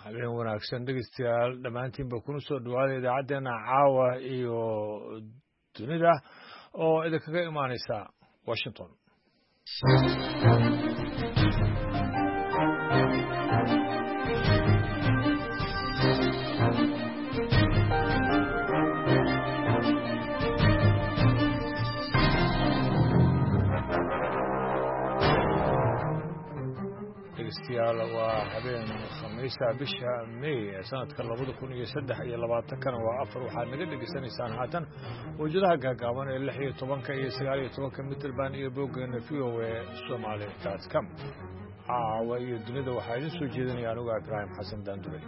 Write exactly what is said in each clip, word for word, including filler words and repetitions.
habeen wanaagsan dhegeystayaal dhammaantiinba kuna soo dhawaada idaacaddeenna caawa iyo dunida oo idinkaga imaaneysa washington waa habeen khamiisa bisha may ee sanadka labada kun iyo saddex iyo labaatankana waa afar waxaad naga dhegeysanaysaan haatan wajadaha gaagaaban ee lix iyo tobanka iyo sagaal iyo tobanka mitrband iyo boggeena v o a somali dot com caawa iyo dunida waxaa idin soo jeedinaya anuga ibraahim xasan daandure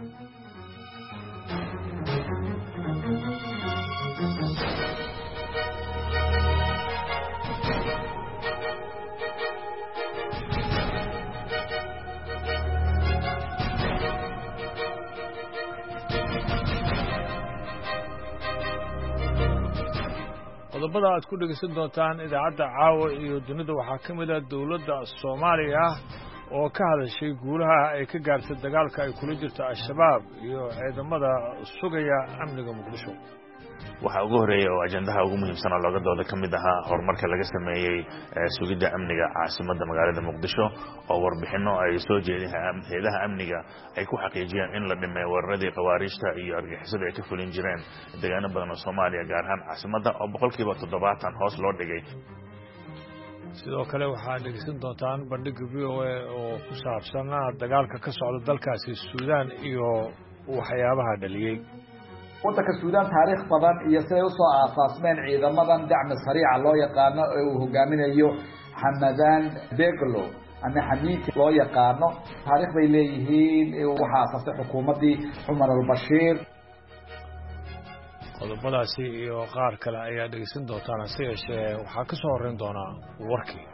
qodobada aad ku dhegeysan doontaan idaacadda caawa iyo dunida waxaa ka mid ah dowladda soomaaliya oo ka hadashay guulaha ay ka gaartay dagaalka ay kula jirto al-shabaab iyo ciidamada sugaya amniga muqdisho waxaa ugu horeeya oo ajendaha ugu muhiimsan oo looga dooda ka mid ahaa horumarka laga sameeyey sugidda amniga caasimadda magaalada muqdisho oo warbixinno ay soo jeedeen hay'adaha amniga ay ku xaqiijiyeen in la dhimay weeraradii khawaariijta iyo argixisada ay ka fulin jireen deegaano badan oo soomaaliya gaar ahaan caasimadda oo boqolkiiba toddobaatan hoos loo dhigay sidoo kale waxaad dhegeysan doontaan bandhigga v o a oo ku saabsan dagaalka ka socda dalkaasi suudaan iyo waxyaabaha dhaliyey waddanka suudaan taariikh badan iyo siday usoo aasaasmeen ciidamadan dacmi sariica loo yaqaano ee uu hogaaminayo xamadan beglo ama xamiiti loo yaqaano taariikh bay leeyihiin waxaa aasaasay xukuumaddii cumar albashiir qodobadaasi iyo qaar kale ayaa dhegeysan doontaan hase yeeshee waxaa ka soo horreyn doonaa warkii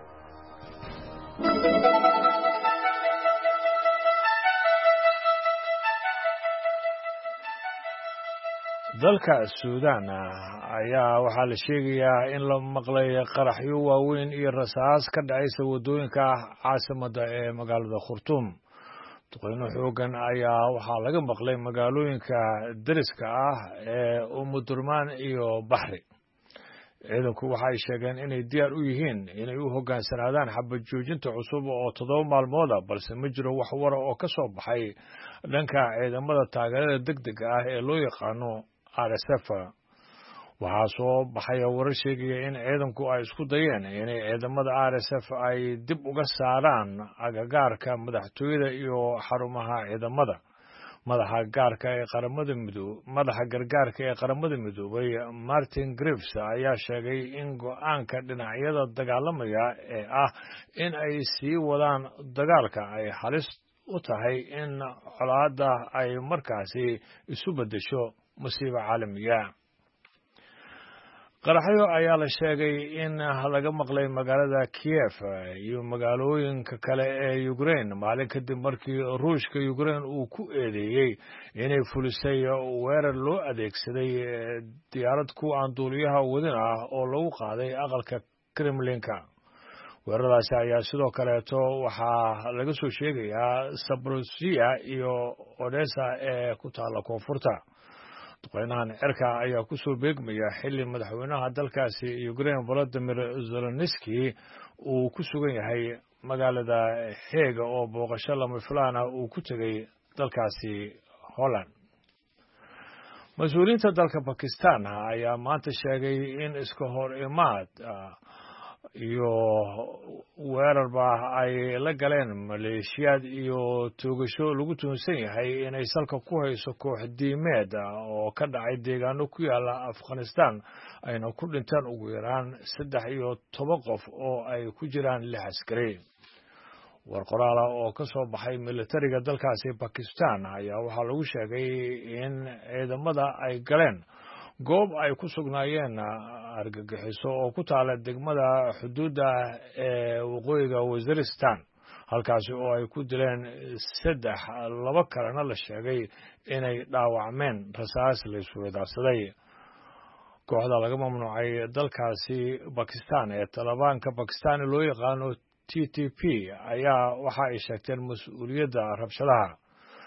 dalka suudaan ayaa waxaa la sheegayaa in la maqlay qaraxyo waaweyn iyo rasaas ka dhacaysa waddooyinka caasimadda ee magaalada khurtuum duqeyno xoogan ayaa waxaa laga maqlay magaalooyinka deriska ah ee umudurmaan iyo baxri ciidanku waxay sheegeen inay diyaar u yihiin inay u hoggaansanaadaan xabad joojinta cusub oo toddoba maalmooda balse ma jiro wax wara oo ka soo baxay dhanka ciidamada taageerada deg dega ah ee loo yaqaano r s f waxaa soo baxaya warar sheegaya in ciidanku ay isku dayeen inay ciidamada r s f ay dib uga saaraan agagaarka madaxtooyada iyo xarumaha ciidamada madaxa gaarka ee qaramada midoob madaxa gargaarka ee qaramada midoobay martin grives ayaa sheegay in go-aanka dhinacyada dagaalamaya ee ah in ay sii wadaan dagaalka ay halis u tahay in colaadda ay markaasi isu beddesho musiibo caalamiya qaraxyo ayaa la sheegay in laga maqlay magaalada kiev iyo magaalooyinka kale ee ukraine maalin kadib markii ruushka ukraine uu ku eedeeyey inay fulisay weerar loo adeegsaday diyaarad kuwa aan duuliyaha wadin ah oo lagu qaaday aqalka kremlinka weeraradaasi ayaa sidoo kaleeto waxaa laga soo sheegayaa sabrosiya iyo odessa ee ku taalla koonfurta duqeynahan cirka ayaa ku soo beegmaya xilli madaxweynaha dalkaasi ukraine volodimir zelenski uu ku sugan yahay magaalada heega oo booqasho lama filaan ah uu ku tegay dalkaasi holland mas-uuliyiinta dalka bakistan ayaa maanta sheegay in iska hor imaad iyo weerarba ay la galeen maleeshiyaad iyo toogasho lagu tuhunsan yahay inay salka ku hayso koox diimeed oo ka dhacay deegaano ku yaala afghanistan ayna ku dhinteen ugu yaraan saddex iyo toban qof oo ay ku jiraan lix askari war qoraala oo ka soo baxay militariga dalkaasi bakistan ayaa waxaa lagu sheegay in ciidamada ay galeen goob ay ku sugnaayeen argagixiso oo ku taala degmada xuduudda ee waqooyiga waziristan halkaasi oo ay ku dileen saddex laba kalena la sheegay inay dhaawacmeen rasaas la isweydaarsaday kooxda laga mamnuucay dalkaasi bakistan ee talibaanka bakistan loo yaqaano T T P ayaa waxa ay sheegteen mas-uuliyadda rabshadaha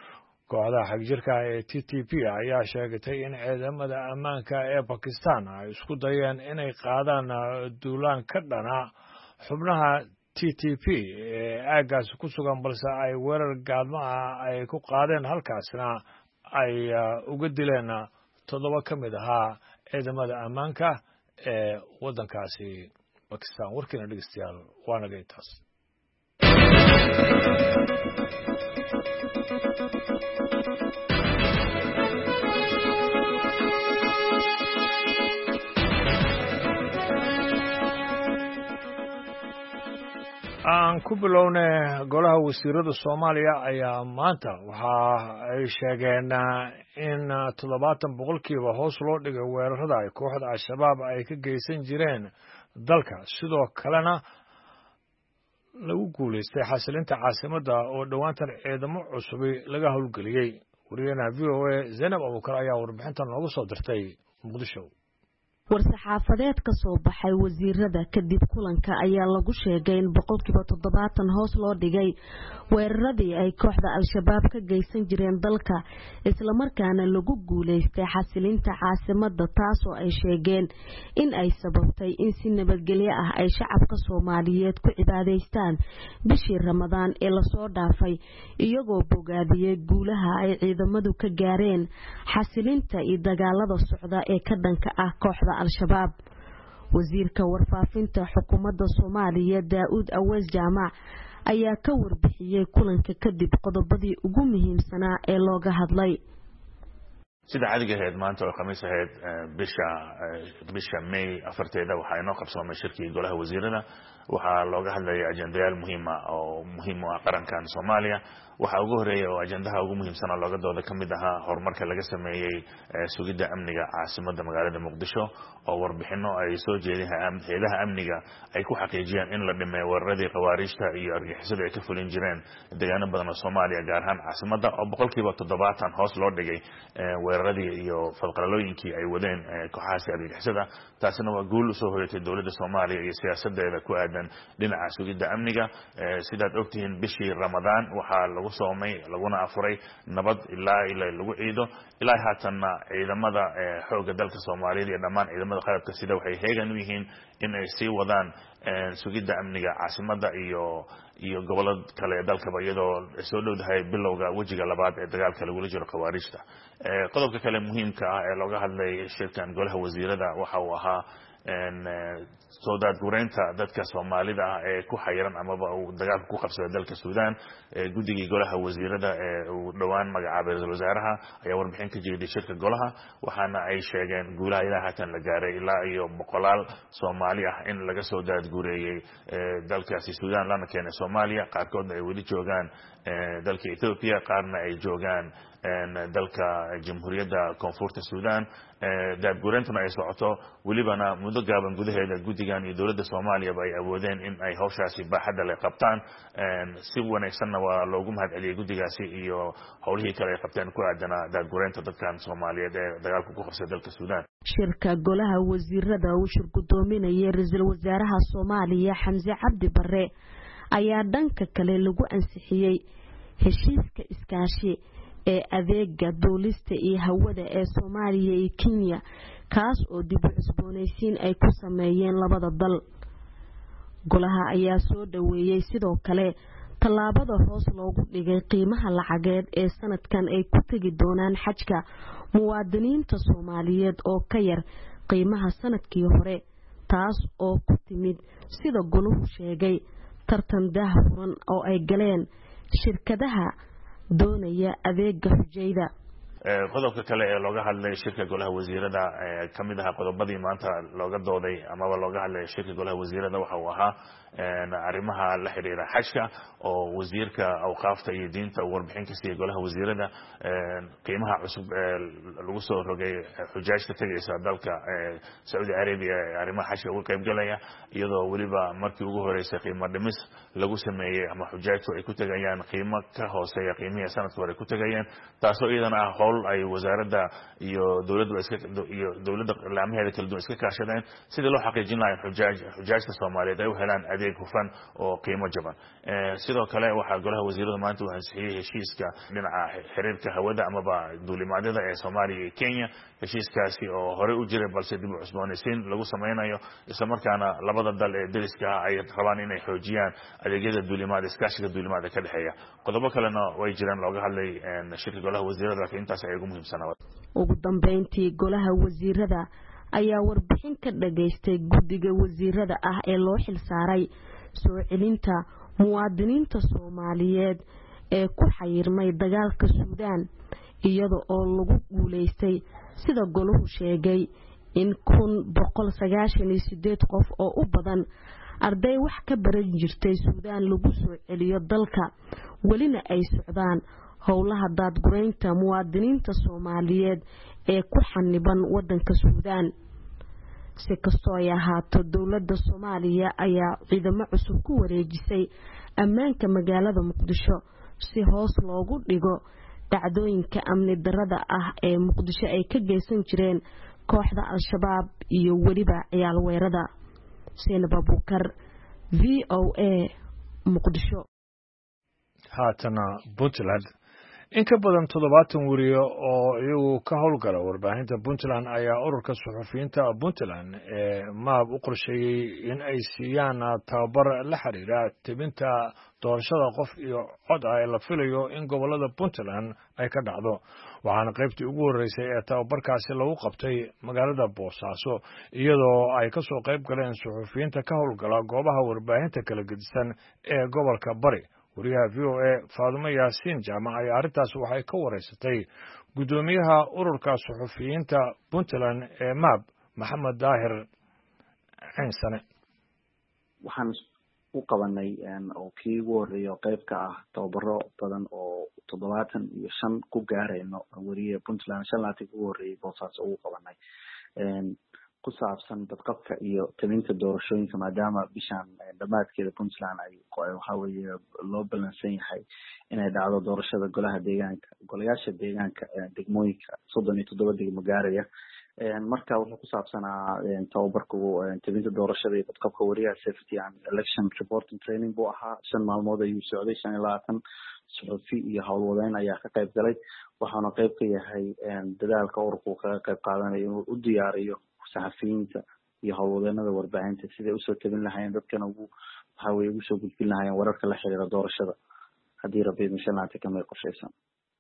kooxda xagjirka ee T T P ayaa sheegtay in ciidamada ammaanka ee Pakistan ay isku dayeen inay qaadaan duulaan ka dhana xubnaha T T P ee aagaas ku sugan balse ay weerar gaadmo ah ay ku qaadeen halkaasna ay uga dileen toddoba ka mid ahaa ciidamada ammaanka ee waddankaasi Pakistan. warkiina dhegeystayaal waa naga intaas. aan ku bilownay golaha wasiirada Soomaaliya ayaa maanta waxa ay sheegeen in toddobaatan boqolkiiba hoos loo dhigay weerarada ay kooxda Al-Shabaab ay ka geysan jireen dalka sidoo kalena lagu guuleystay xasilinta caasimadda oo dhawaantan ciidamo cusub laga howlgeliyay. wariyana V O A Zainab Abukar ayaa warbixintan noogu soo dirtay Muqdisho. war-saxaafadeed ka soo baxay wasiirada kadib kulanka ayaa lagu sheegay in boqolkiiba toddobaatan hoos loo dhigay weeraradii ay kooxda Al-Shabaab ka geysan jireen dalka isla markaana lagu guuleystay xasilinta caasimadda taasoo ay sheegeen in ay sababtay in si nabadgelyo ah ay shacabka Soomaaliyeed ku cibaadaystaan bishii Ramadaan ee la soo dhaafay iyagoo bogaadiyay guulaha ay ciidamadu ka gaareen xasilinta iyo dagaalada socda ee ka dhanka ah kooxda Al-Shabaab. wasiirka warfaafinta xukuumadda Soomaaliya Daawud Aweys Jaamac ayaa ka warbixiyay kulanka kadib qodobadii ugu muhiimsanaa ee looga hadlay. sida caadiga ahayd maanta oo khamiis ahayd bisha bisha May afarteeda waxa inoo qabsoomay shirkii golaha wasiirada waxa looga hadlayay ajendayaal muhiim ah oo muhiim u ah qarankan Soomaaliya. waxa ugu horeeyay oo ajendaha ugu muhiimsan looga dooda kamid ahaa horumarka laga sameeyay sugidda amniga caasimadda magaalada Muqdisho oo warbixino ay soo jeediyeen hay'adaha amniga ay ku xaqiijiyeen in la dhimay weeraradii qawaariijta iyo argagixisada ay ka fulin jireen deegaano badan oo Soomaaliya gaar ahaan caasimadda oo boqolkiiba toddobaatan hoos loo dhigay weeraradii iyo falqalalooyinkii ay wadeen kooxahaasi argagixisada. taasina waa guul u soo hoyatay dowladda Soomaaliya iyo siyaasadeeda ku aadan dhinaca sugidda amniga. sidaad ogtihiin bishii Ramadaan waxa lagu soomay laguna afuray nabad ilaa ilaa lagu ciido ilaa haatanna ciidamada xoogga dalka Soomaaliyeed iyo dhammaan ciidamada qalabka sida waxay heegan u yihiin in ay sii wadaan sugidda amniga caasimadda iyo iyo gobolada kale ee dalka iyadoo soo dhowdahay bilowga wajiga labaad ee dagaalka lagu jiro qawaariijta. qodobka kale muhiimka ah ee looga hadlay shirkan golaha wasiirada waxa uu ahaa soo daadgureynta dadka Soomaalida ah ee ku xayiran amaba uu dagaalka ku qabsaday dalka Suudaan. guddigii golaha wasiirada ee uu dhawaan magacaabay ra'iisul wasaaraha ayaa warbixin ka jeediyay shirka golaha waxaana ay sheegeen guulaha ilaa haatan la gaaray ilaa iyo boqolaal Soomaali ah in laga soo daadgureeyay dalkaasi Suudaan lana keenay Soomaaliya qaarkoodna ay weli joogaan dalka Ethiopia qaarna ay joogaan dalka jamhuuriyadda koonfurta Suudaan. daadgureentuna ay socoto welibana muddo gaaban gudaheeda guddigan iyo dowladda Soomaaliya ay awoodeen in ay hawshaasi baaxadda leh qabtaan. si wanaagsanna waa loogu mahadceliyay guddigaasi iyo howlihii kale ay qabteen ku aadana daadgureenta dadkan Soomaaliyeed ee dagaalka ku qabsaday dalka Suudaan. shirka golaha wasiirada uu shir gudoominayay ra'iisul wasaaraha Soomaaliya Xamse Cabdi Barre ayaa dhanka kale lagu ansixiyay heshiiska iskaashi ee adeega duulista iyo hawada ee Soomaaliya iyo Kenya kaas oo dib u cusboonaysiin ay ku sameeyeen labada dal. golaha ayaa soo dhaweeyay sidoo kale tallaabada hoos loogu dhigay qiimaha lacageed ee sanadkan ay ku tagi doonaan xajka muwaadiniinta Soomaaliyeed oo ka yar qiimaha sanadkii hore taas oo ku timid sida goluhu sheegay tartan daahfuran oo ay galeen shirkadaha doonaya adeega xujayda. qodobka kale ee looga hadlay shirka golaha wasiirada kamid ah qodobadii maanta looga dooday amaba looga hadlay shirka golaha wasiirada waxa uu ahaa arrimaha la xiriira xajka oo wasiirka awqaafta iyo diinta uu warbixin ka siiyay golaha wasiirada qiimaha cusub ee lagu soo rogay xujaajta tagaysa dalka Saudi Arabia arrimaha xajka uga qayb galaya iyadoo waliba markii ugu horeysay qiimo dhimis lagu sameeyay ama xujaajtu ay ku tagayaan qiimo ka hooseeya qiimihii sanadkii hore ku tagayeen taasoo iyadana ah hawl ay wasaaradda iyo dowladda iska iyo dowladda laamaheeda kala duwan iska kaashadeen sidii loo xaqiijin lahaa xujaaj xujaajta Soomaaliyeed ay u helaan adeeg hufan oo qiimo jaban sidoo kale waxa golaha wasiirada maanta waxa saxiixay heshiiska dhinaca xiriirka hawada ama ba duulimaadyada ee Soomaaliya iyo Kenya heshiiskaasi oo hore u jiray balse dib u cusboonaysiin lagu sameynayo isla markaana labada dal ee dariska ay rabaan inay xoojiyaan adeegyada duulimaad iskaashiga duulimaad ka dhaxeeya qodobo kalena way jiraan looga hadlay shirka golaha wasiirada laakiin intaas ay ugu muhiimsanaa ugu dambeyntii golaha wasiirada ayaa warbixin ka dhageystay guddiga wasiirada ah ee loo xil saaray soo celinta muwaadiniinta Soomaaliyeed ee ku xayirmay dagaalka Suudaan iyadoo oo lagu guuleystay sida goluhu sheegay in kun boqol sagaashan iyo sideed qof oo u badan arday wax ka baran jirtay Suudaan lagu soo celiyo dalka walina ay socdaan howlaha daadgureynta muwaadiniinta Soomaaliyeed ee ku xaniban wadanka Suudaan si kastoo ay ahaato dowladda Soomaaliya ayaa ciidamo cusub ku wareejisay ammaanka magaalada Muqdisho si hoos loogu dhigo dhacdooyinka amni darrada ah ee Muqdisho ay ka geysan jireen kooxda Al-Shabaab iyo waliba ciyaal weerada Seenaba Bukar V O A Muqdisho haatana Puntland in ka badan toddobaatan wariyo oo iyagu ka howlgala warbaahinta Puntland ayaa ururka suxufiyiinta Puntland ee maab u qorsheeyay in ay siiyaan tababar la xiriira tebinta doorashada qof iyo cod ah ee la filayo in gobolada Puntland ay ka dhacdo waxaana qaybtii ugu horeysay ee tababarkaasi lagu qabtay magaalada Boosaaso iyadoo ay ka soo qayb galeen suxufiyiinta ka howlgala goobaha warbaahinta kala gedisan ee gobolka Bari wariyaha V O A Faadumo Yaasiin Jaamac ayaa arrintaas waxay ka wareysatay gudoomiyaha ururka suxufiyiinta Puntland ee maab Maxamed Daahir Xinsane waxaan u qabanay oo kii ugu horeeyo qayb ka ah tababaro badan oo toddobaatan iyo shan ku gaarayno wariye Puntland shan laati ugu horeeyay Boosaaso ugu qabanay ku saabsan dadqabka iyo talinta doorashooyinka maadaama bishan dhamaadkeeda Puntland ay waxa weeye loo balansan yahay inay dhacdo doorashada golaha deegaanka golayaasha deegaanka degmooyinka soddon iyo toddoba degmo gaaraya marka wuxuu ku saabsanaa tababarku talinta doorashada iyo dadqabka wariyaha safety and election reporting training buu ahaa shan maalmood ayuu socday shan iyo labaatan suxufi iyo howlwadeyn ayaa ka qayb galay waxaana qayb ka yahay dadaalka ururku kaga qayb qaadanayo inuu u diyaariyo saxafiyiinta iyo howlwadeenada warbaahinta siday usoo tabin lahaayeen dadkana ugu waxa weeye ugu soo gudbin lahaayeen wararka la xiriira doorashada haddii rabbi inshallaah kamay qorshaysan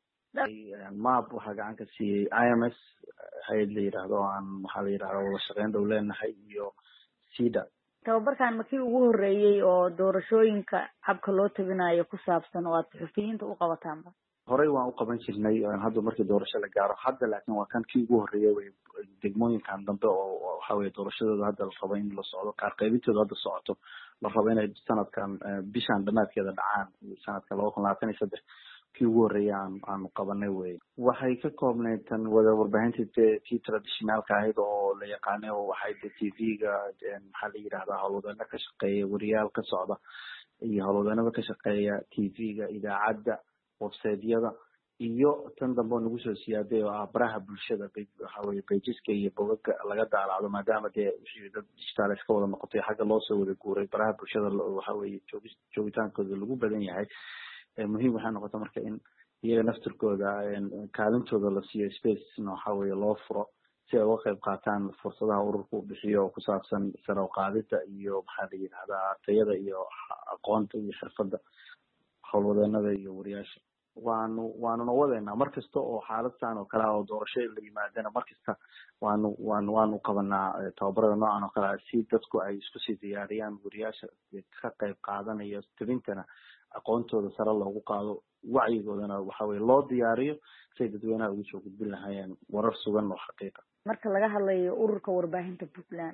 maab waxaa gacan ka siiyey I M S hay'ad la yiraahdo aan waxaa la yiraahdaa wada shaqeyn dhow leenahay iyo sida tababarkan markii ugu horeeyay oo doorashooyinka habka loo tabinayo ku saabsan oo aad saxafiyiinta u qabataan horey waan u qaban jirnay hadda markii doorasho la gaaro hadda laakiin waa kan kii ugu horeeyay way degmooyinkan dambe oo waxa weeye doorashadooda hadda la rabo in la socdo qaar qaybintooda hadda socoto la rabo inay sanadkan bishan dhamaadkeeda dhacaan sanadka laba kun labaatan iyo saddex kii ugu horeeyay aan aan qabanay wey waxay ka koobnayd tan wada warbaahinta tii traditionalka ahayd oo la yaqaanay oo waxay T V-ga maxaa la yiraahdaa howlwadeeno ka shaqeeya wariyaal ka socda iyo howlwadeennada ka shaqeeya T V-ga idaacadda website-yada iyo tan dambe nagu soo siyaaday oo ah baraha bulshada waxa weeye pageska iyo bogagga laga daalacdo maadaama dee wixii dad digital iska wada noqotay xagga loo soo wada guuray baraha bulshada waxa weeye joogitaankooda lagu badan yahay muhiim waxay noqotay marka in iyaga naftirkooda kaalintooda la siiyo space waxa weeye loo furo si ay uga qayb qaataan fursadaha ururku u bixiyo oo ku saabsan sare u qaadida iyo maxaa la yidhahdaa tayada iyo aqoonta iyo xirfadda howlwadeenada iyo wariyaasha waanu waanuna wadeynaa mar kasta oo xaaladtan oo kale oo doorasho la yimaadana mar kasta waanu waanu waanu qabanaa tababarada noocan oo kale si dadku ay isku sii diyaariyaan wariyaasha ka qayb qaadanaya tabintana aqoontooda sare loogu qaado wacyigoodana waxa weeye loo diyaariyo si dadweynaha ugu soo gudbin lahaayeen warar sugan oo xaqiiqa marka laga hadlayo ururka warbaahinta Puntland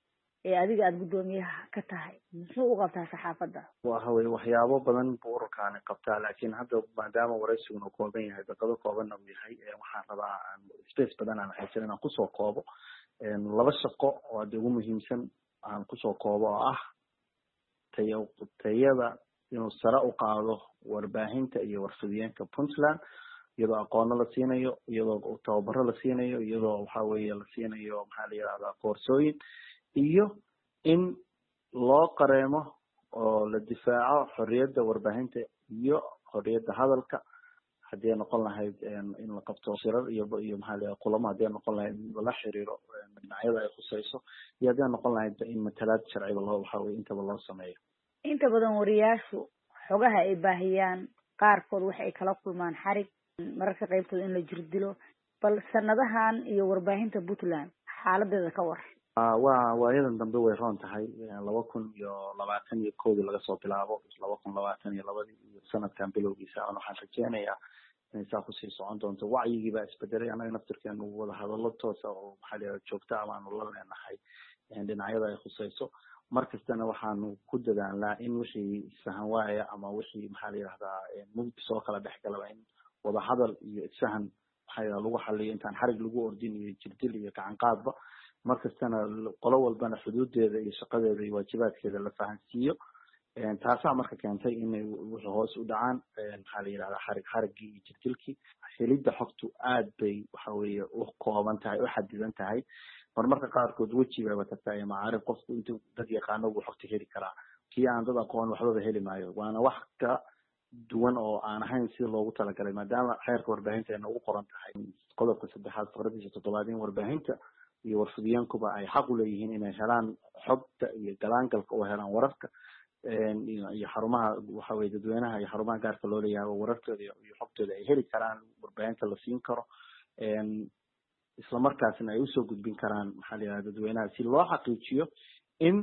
ee adiga aad gudoomiyaha ka tahay muxuu u qabtaa saxaafadda waxa weeye waxyaabo badan buu ururkaani qabtaa laakiin hadda maadaama waraysigu uu kooban yahay daqiiqado kooban uu yahay waxaan rabaa space badan aan haysan inaan kusoo koobo laba shaqo oo aad ugu muhiimsan aan kusoo koobo oo ah tayada inuu sare u qaado warbaahinta iyo warfidiyeenka Puntland iyadoo aqoonno la siinayo iyadoo tababaro la siinayo iyadoo waxa weeye la siinayo maxaa la yidhahdaa koorsooyin iyo in loo qareemo oo la difaaco xorriyadda warbaahinta iyo xorriyadda hadalka haddii ay noqon lahayd in la qabto shirar iyo iyo maxaa la yidhahdaa kulamo haddii ay noqon lahayd in lala xiriiro dhinacyada ay khusayso iyo haddii ay noqon lahayd in matalaad sharciga loo waxa weye intaba loo sameeyo inta badan wariyaashu xogaha ay baahiyaan qaarkood waxa ay kala kulmaan xarig mararka qaybtooda in la jirdilo bal sanadahan iyo warbaahinta Puntland xaaladeeda ka war waa waayadan dambe way roon tahay laba kun iyo labaatan iyo koodii laga soo bilaabo laba kun labaatan iyo labadii iyo sanadkan bilowgiisa waxaan rajeynayaa inay saa kusii socon doonto wacyigii baa isbedelay anaga naftirkeenu wada hadallo toosa oo maxaa la yidhahdaa joogta amaanu la leenahay dhinacyada ay khusayso markastana waxaanu ku dadaalnaa in wixii isfahan waaya ama wixii maxaa la yidhahdaa mugdi soo kala dhex galaba in wada hadal iyo isfahan maxaa la lagu xaliyo intaan xarig lagu ordin iyo jirdil iyo gacan qaadba markastana qolo walbana xuduudeeda iyo shaqadeeda iyo waajibaadkeeda la fahansiiyo taasaa marka keentay inay wixii hoos u dhacaan maxaa la yidhahdaa xarig xariggii iyo jirdilkii helidda xogtu aad bay waxa weeye u kooban tahay u xadidan tahay marmarka qaarkood weji bayba tagtaa iyo macaarif qofku intuu dad yaqaano buu xogta heli karaa kii aan dad aqoon waxbaba heli maayo waana wax ka duwan oo aan ahayn sida loogu talagalay maadaama xeerka warbaahinta ay noogu qoran tahay qodobka saddexaad faqradiisa toddobaad in warbaahinta iyo warfidyaankuba ay xaq u leeyihiin inay helaan xogta iyo galaangalka oo helaan wararka iyo xarumaha waxa weye dadweynaha iyo xarumaha gaarka loo leeyahay oo wararkooda iyo xogtooda ay heli karaan warbaahinta la siin karo isla markaasna ay usoo gudbin karaan maxaa la yidhahda dadweynaha si loo xaqiijiyo in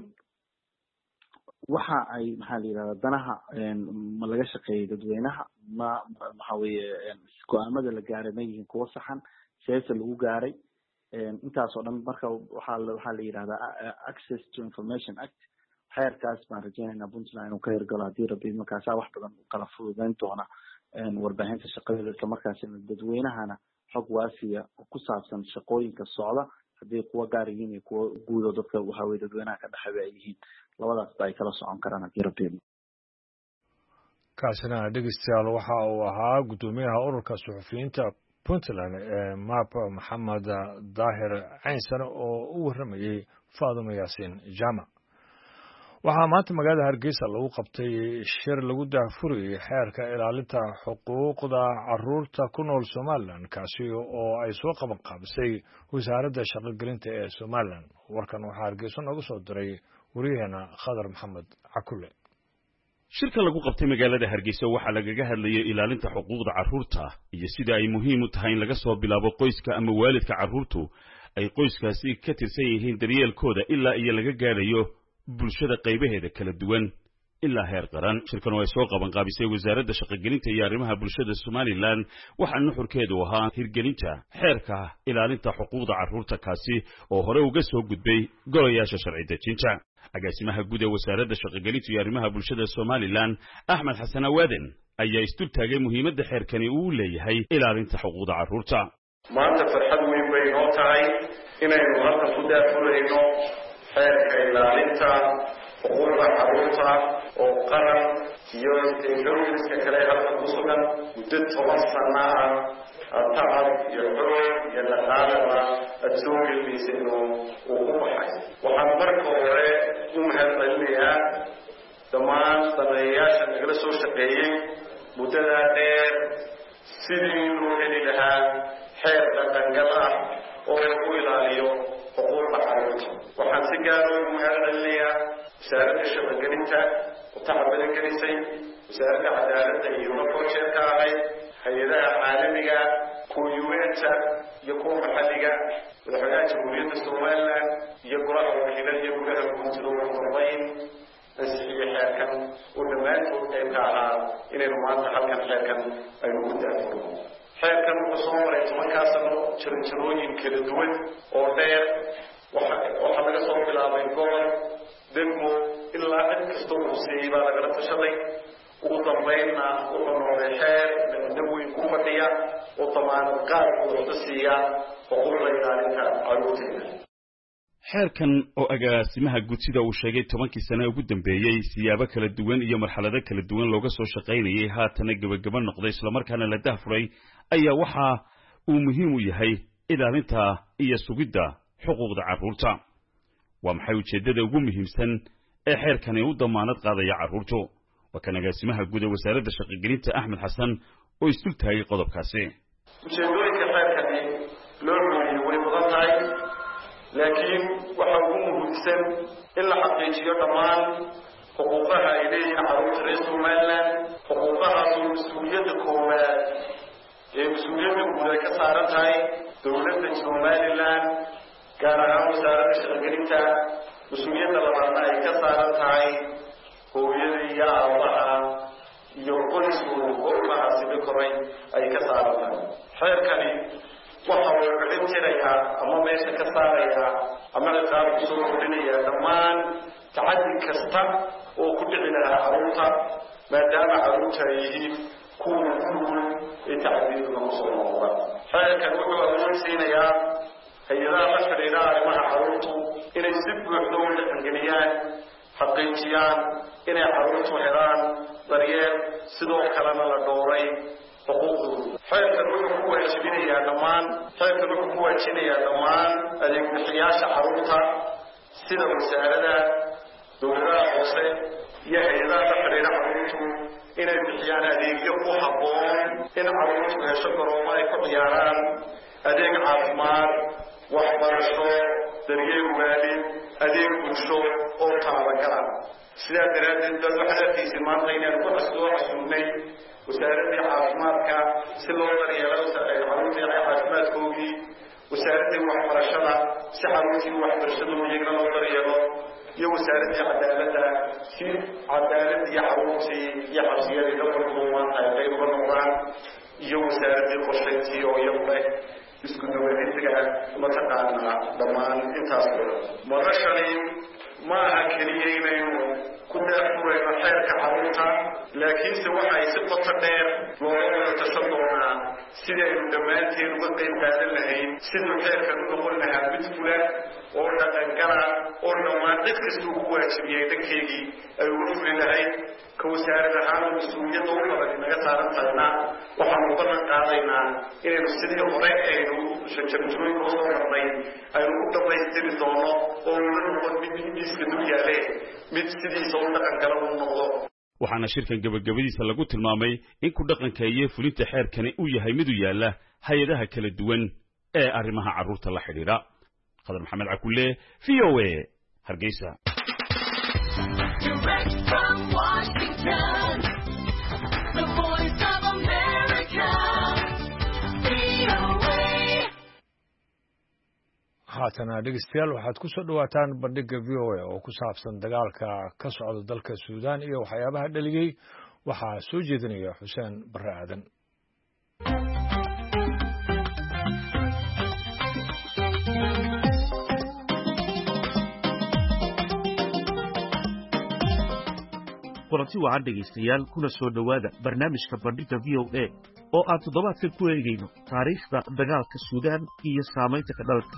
waxa ay maxaa la yidhahda danaha ma laga shaqeeyay dadweynaha ma waxa weeye go-aamada la gaaray ma yihiin kuwo saxan seesa lagu gaaray intaas oo dhan marka waxaa waxaa la yidhahdaa access to information act xeerkaas baan rajeynaynaa Puntland inuu ka hirgalo haddii rabbi markaasaa wax badan u kala fududeyn doona warbaahinta shaqadeeda isla markaasina dadweynahana xog waafiya ku saabsan shaqooyinka socda haddii kuwa gaar yihiin iyo kuwa guud oo dadka waxa weye dadweynaha ka dhexeeya ay yihiin labadaasba ay kala socon karaan haddii rabbi kaasina dhegeystayaal waxa uu ahaa guddoomiyaha ururka suxufiyiinta Puntland ee map Maxamed Daahir Caynsane oo u waramayay Faadimo Yaasiin Jaamac waxaa maanta magaalada Hargeysa lagu qabtay shir lagu daahfuriyay xeerka ilaalinta xuquuqda carruurta ku nool Somaliland kaasi oo ay soo qaban qaabisay wasaaradda shaqo-gelinta ee Somaliland warkan waxaa Hargeysa noogu soo diray wariyaheena Khadar Maxamed Cakule shirka lagu qabtay magaalada Hargeysa waxa lagaga hadlayay ilaalinta xuquuqda carruurta iyo sida ay muhiim u tahay in laga soo bilaabo qoyska ama waalidka carruurtu ay qoyskaasi ka tirsan yihiin daryeelkooda ilaa iyo laga gaarayo bulshada qaybaheeda kala duwan ilaa heer qaran shirkan oo ay soo qaban qaabisay wasaaradda shaqo-gelinta iyo arrimaha bulshada Somaliland waxa nuxurkeedu ahaa hirgelinta xeerka ilaalinta xuquuqda carruurta kaasi oo hore uga soo gudbay golayaasha sharci dejinta agaasimaha guud ee wasaaradda shaqo-gelinta iyo arrimaha bulshada Somaliland Axmed Xasan Awaaden ayaa istul taagay muhiimadda xeerkani uu leeyahay ilaalinta xuquuqda carruurta maanta farxad weyn bay noo tahay inaynu halkan ku daafurayno xeerka ilaalinta xuquuqda carruurta oo qaran iyo dowladka kale halkan ku sugan muddo toban sano ah tacab iyo xurur iyo dhaqaalaba aad soo gelmaysa inuu uu ku baxay waxaan marka hore u mahadcelinayaa dhammaan daneeyayaasha nagala soo shaqeeyey muddadaa dheer sidii loo heli lahaa xeer dhaqangal ah oo lagu ilaaliyo xuquuqda carruurta waxaan si gaar ah ugu mahadcelinayaa wasaaradda shaqo-gelinta oo tacab badan gelisay wasaaradda cadaaladda iyo unakojeerka ahayd hay-adaha caalamiga kuwa U N-ta iyo kuwa maxalliga madaxweynaha jamhuuriyadda Somaliland iyo golaha wakiilada iyo golaha guurtida ugu dambeyn ansixiyey xeerkan oo dhammaantood qayb ka ahaa inaynu maanta halkan xeerkan aynu ku daafurno xeerkan wuxuu soo maray tobankaa sano jaranjarooyin kala duwan oo dheer waxaa laga soo bilaabay gobol degmo ilaa cid kasta uu siiyey baa lagala tashaday ugu dambeynna wuxuu noqday xeer micno weyn ku fadhiya oo damaanad qaad buuxda siiya xuquuqda ilaalinta carruurteeda xeerkan oo agaasimaha gudsida uu sheegay tobankii sano ugu dambeeyay siyaabo kala duwan iyo marxalado kala duwan looga soo shaqaynayay haatana gabagaba noqday isla markaana la dahfuray ayaa waxa uu muhiim u yahay ilaalinta iyo sugidda xuquuqda carruurta waa maxay ujeedada ugu muhiimsan ee xeerkani u damaanad qaadaya carruurtu waa kan agaasimaha guud ee wasaaradda shaqagelinta Axmed Xasan oo istul taagay qodobkaasi ujeedooyinka xeerkani loo rumeeyay way badan tahay laakiin waxa ugu muhiimsan in la xaqiijiyo dhammaan xuquuqaha ay leeyihiin carruurta reer Somaliland xuquuqahaas oo mas'uuliyadda koowaad ee mas'uuliyadda guud ay ka saaran tahay dowladda Somaliland gaar ahaan wasaaradda shaqagelinta مسؤولية الأمانة كسرت هاي هوية يا الله يقول اسمه قرما سيد كريم أي كسرت خير كني وحول الانتريا أما ماشي كسريا أما الكار بسوق الدنيا دمان تعدي كستا وكل لها عروضة ما دام عروضة يجي كون كون التعديل المصور الله خير كني وحول سينيا هيدا مشهد إلى ما عروضه إن يسبب حدود الإنجليان حقيقيان إن يحرموا هيران ضريان سدوا كلام الدوري حقوقه حيث الروح هو يشبيني يا دمان حيث الروح هو يشبيني يا دمان أجل حياش حروتها سيدا مساعدة دورا حسين يهيدا تحرير حروته إن الحيان أديك يقو حقون إن حروته يشكروا ما يكون ياران أديك عظمار وحبرشو دريق والي أديك بلشو أو طالقان سيدا درادين دل وحدثي سمان غينا نقول أسلوح سني وساردي عافماتك سلو دريالو سألي عروتي عافمات كوكي وساردي وحبرشنا سحروتي وحبرشنا ويقنا دريالو يو ساردي عدالتا سير عدالت يحروتي يحرسي لدور الضوان غير ونوران يو ساردي قشيتي ويبقى isku dawayntiga ma taqaana dhamaan intaas marashani ma aha kaliya inaynu ku daafurayno xeerka carruurta laakiin se waxay si qoto dheer looga wada tashan doonaa sidii aynu dhammaanteen uga qayb qaadan lahayn siduu xeerkan u noqon lahaa mid fulan oo dhaqangala oo dhammaan cid kastuu ku waajibiyey dhankeygii ay uga fuli lahayd ka wasaarad ahaan mas-uuliyadda u badan inaga saaran tahayna waxaanu ballan qaadaynaa inaynu sidii hore aynu shajarjooyinka usoo marnay aynu u dhammaystiri doono oo ula noqon mid miiska dul yaale mid sidiisa u dhaqangala u noqdo waxaana shirkan gabagabadiisa lagu tilmaamay in ku dhaqanka iyo fulinta xeerkani uu yahay mid u yaala hay-adaha kala duwan ee arrimaha carruurta la xidhiidha qadar maxamed cakulle v o a hargeysa haatana dhegeystayaal waxaad ku soo dhawaataan bandhigga v o a oo ku saabsan dagaalka ka socda dalka suudaan iyo waxyaabaha dhaliyey waxaa soo jeedinaya xuseen barre aadan kulanti wacan dhegaystayaal kuna soo dhowaada barnaamijka bandhigga v o a oo aan toddobaadkan ku eegayno taariikhda dagaalka suudaan iyo saamaynta ka dhalka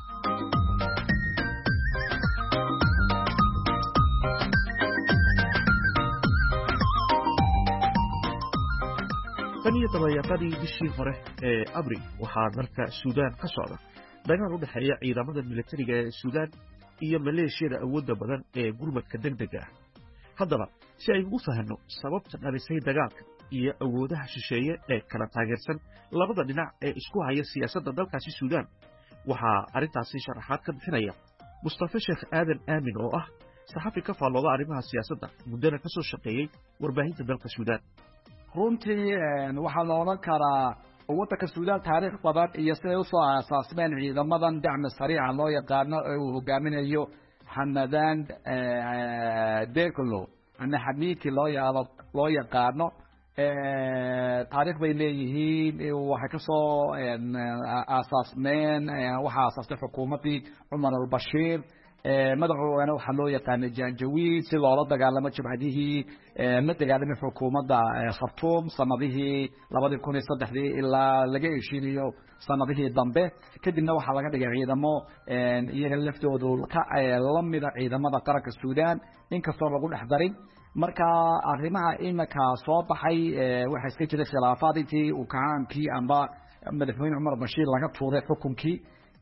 tan iyo dabayaaqadii bishii hore ee abril waxaa dalka suudaan ka socda dagaal u dhexeeya ciidamada militariga ee suudaan iyo maleeshiyada awoodda badan ee gurmadka degdega ah haddaba si aynu u fahanno sababta dhalisay dagaalka iyo awoodaha shisheeye ee kala taageersan labada dhinac ee isku haya siyaasadda dalkaasi suudaan waxaa arrintaasi sharaxaad ka bixinaya mustafa sheekh aadan aamin oo ah saxafi ka faallooda arrimaha siyaasadda muddana ka soo shaqeeyey warbaahinta dalka suudaan runtii waxaa la odhan karaa waddanka suudaan taariikh badan iyo siday usoo aasaasmeen ciidamadan dacmi sariica loo yaqaano ee uu hogaaminayo xamadan deglo ama xamiidkii loo yaado loo yaqaano taariikh bay leeyihiin waxay kasoo aasaasmeen waxaa aasaastay xukuumaddii cumar albashiir madaxweyne waxaa loo yaqaanay janjawiid si loola dagaalamo jabhadihii la dagaalamay xukuumadda khartuum sanadihii labadii kun iyo saddexdii ilaa laga heshiinayo sanadihii dambe kadibna waxaa laga dhigay ciidamo iyaga laftoodu ka lamida ciidamada qaranka suudaan inkastoo lagu dhex darin marka arrimaha iminka soo baxay waxaa iska jiray khilaafaad intii uu kacaankii amba madaxweyne cumar bashiir laga tuuray xukunkii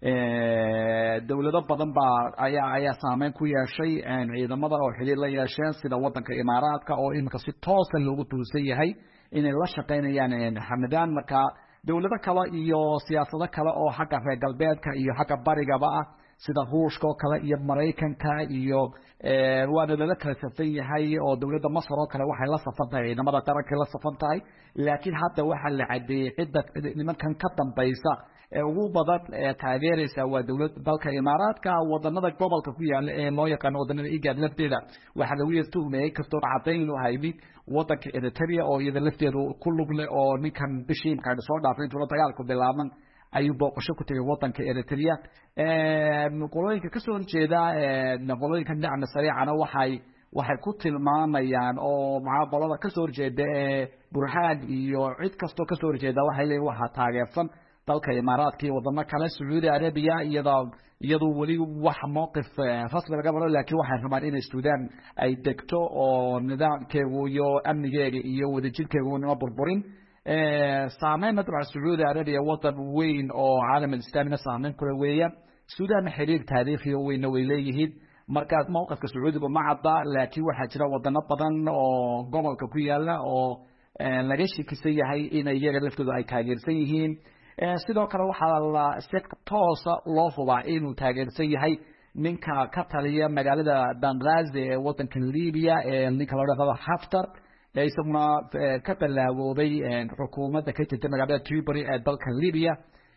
dowlado badan baa ayaa ayaa saameyn ku yeeshay ciidamada oo xiriir la yeesheen sida wadanka imaaraadka oo iminka si toosa loogu tuusan yahay inay la shaqaynayaan xamadaan marka dowlado kale iyo siyaasado kale oo xagga reer galbeedka iyo xagga barigaba ah sida ruushka oo kale iyo maraykanka iyo waana lala kala safan yahay oo dowladda masar oo kale waxay la safan tahay ciidamada qaranka la safan tahay laakiin hadda waxaa la cadeeyey cidda nimankan ka dambaysa ee ugu badan ee taageeraysa waa dowladda dalka imaaraadka wadanada gobolka ku yaala ee loo yaqaan wadanada igaad lafteeda waxaa lagu tuhmeeyay kastoo cadayn loo hayay wadanka Eritrea oo iyada lafteedu ku lug leh oo ninkan bishii ka soo dhaafay intuu dagaalku bilaaban ayuu booqasho ku tagay wadanka Eritrea ee qolooyinka ka soo jeeda ee qolooyinka dacna sariicana waxay waxay ku tilmaamayaan oo mucaabalada ka soo jeeda ee burhaan iyo cid kasto ka soo jeeda waxay leeyihiin waxa taageersan dalka imaaraadka iyo wadamo kale Saudi Arabia iyadoo iyadoo wali wax mowqif rasmi laga baro laakiin waxay rabaan in Suudaan ay degto oo nidaamkeedu iyo amnigeeda iyo wadajirkeedu una burburin ee saameynta dalka Saudi Arabia wadan weyn oo caalamka islaamina saameyn kula weeyaan Suudaan xiriir taariikhi weyn way leeyihiin marka mowqifka Sacuudiga ma cadda laakiin waxa jira wadano badan oo gobolka ku yaala oo laga shakisan yahay in iyaga laftoodu ay taageersan yihiin sidoo kale waxaa la si toos ah loo hubaa inuu taageersan yahay ninka ka taliya magaalada Benghazi ee wadanka Liibiya ee ninka la yiraahdo Haftar ee isaguna ka bilaawday xukuumadda ka jirta magaalada Tripoli ee dalka Liibiya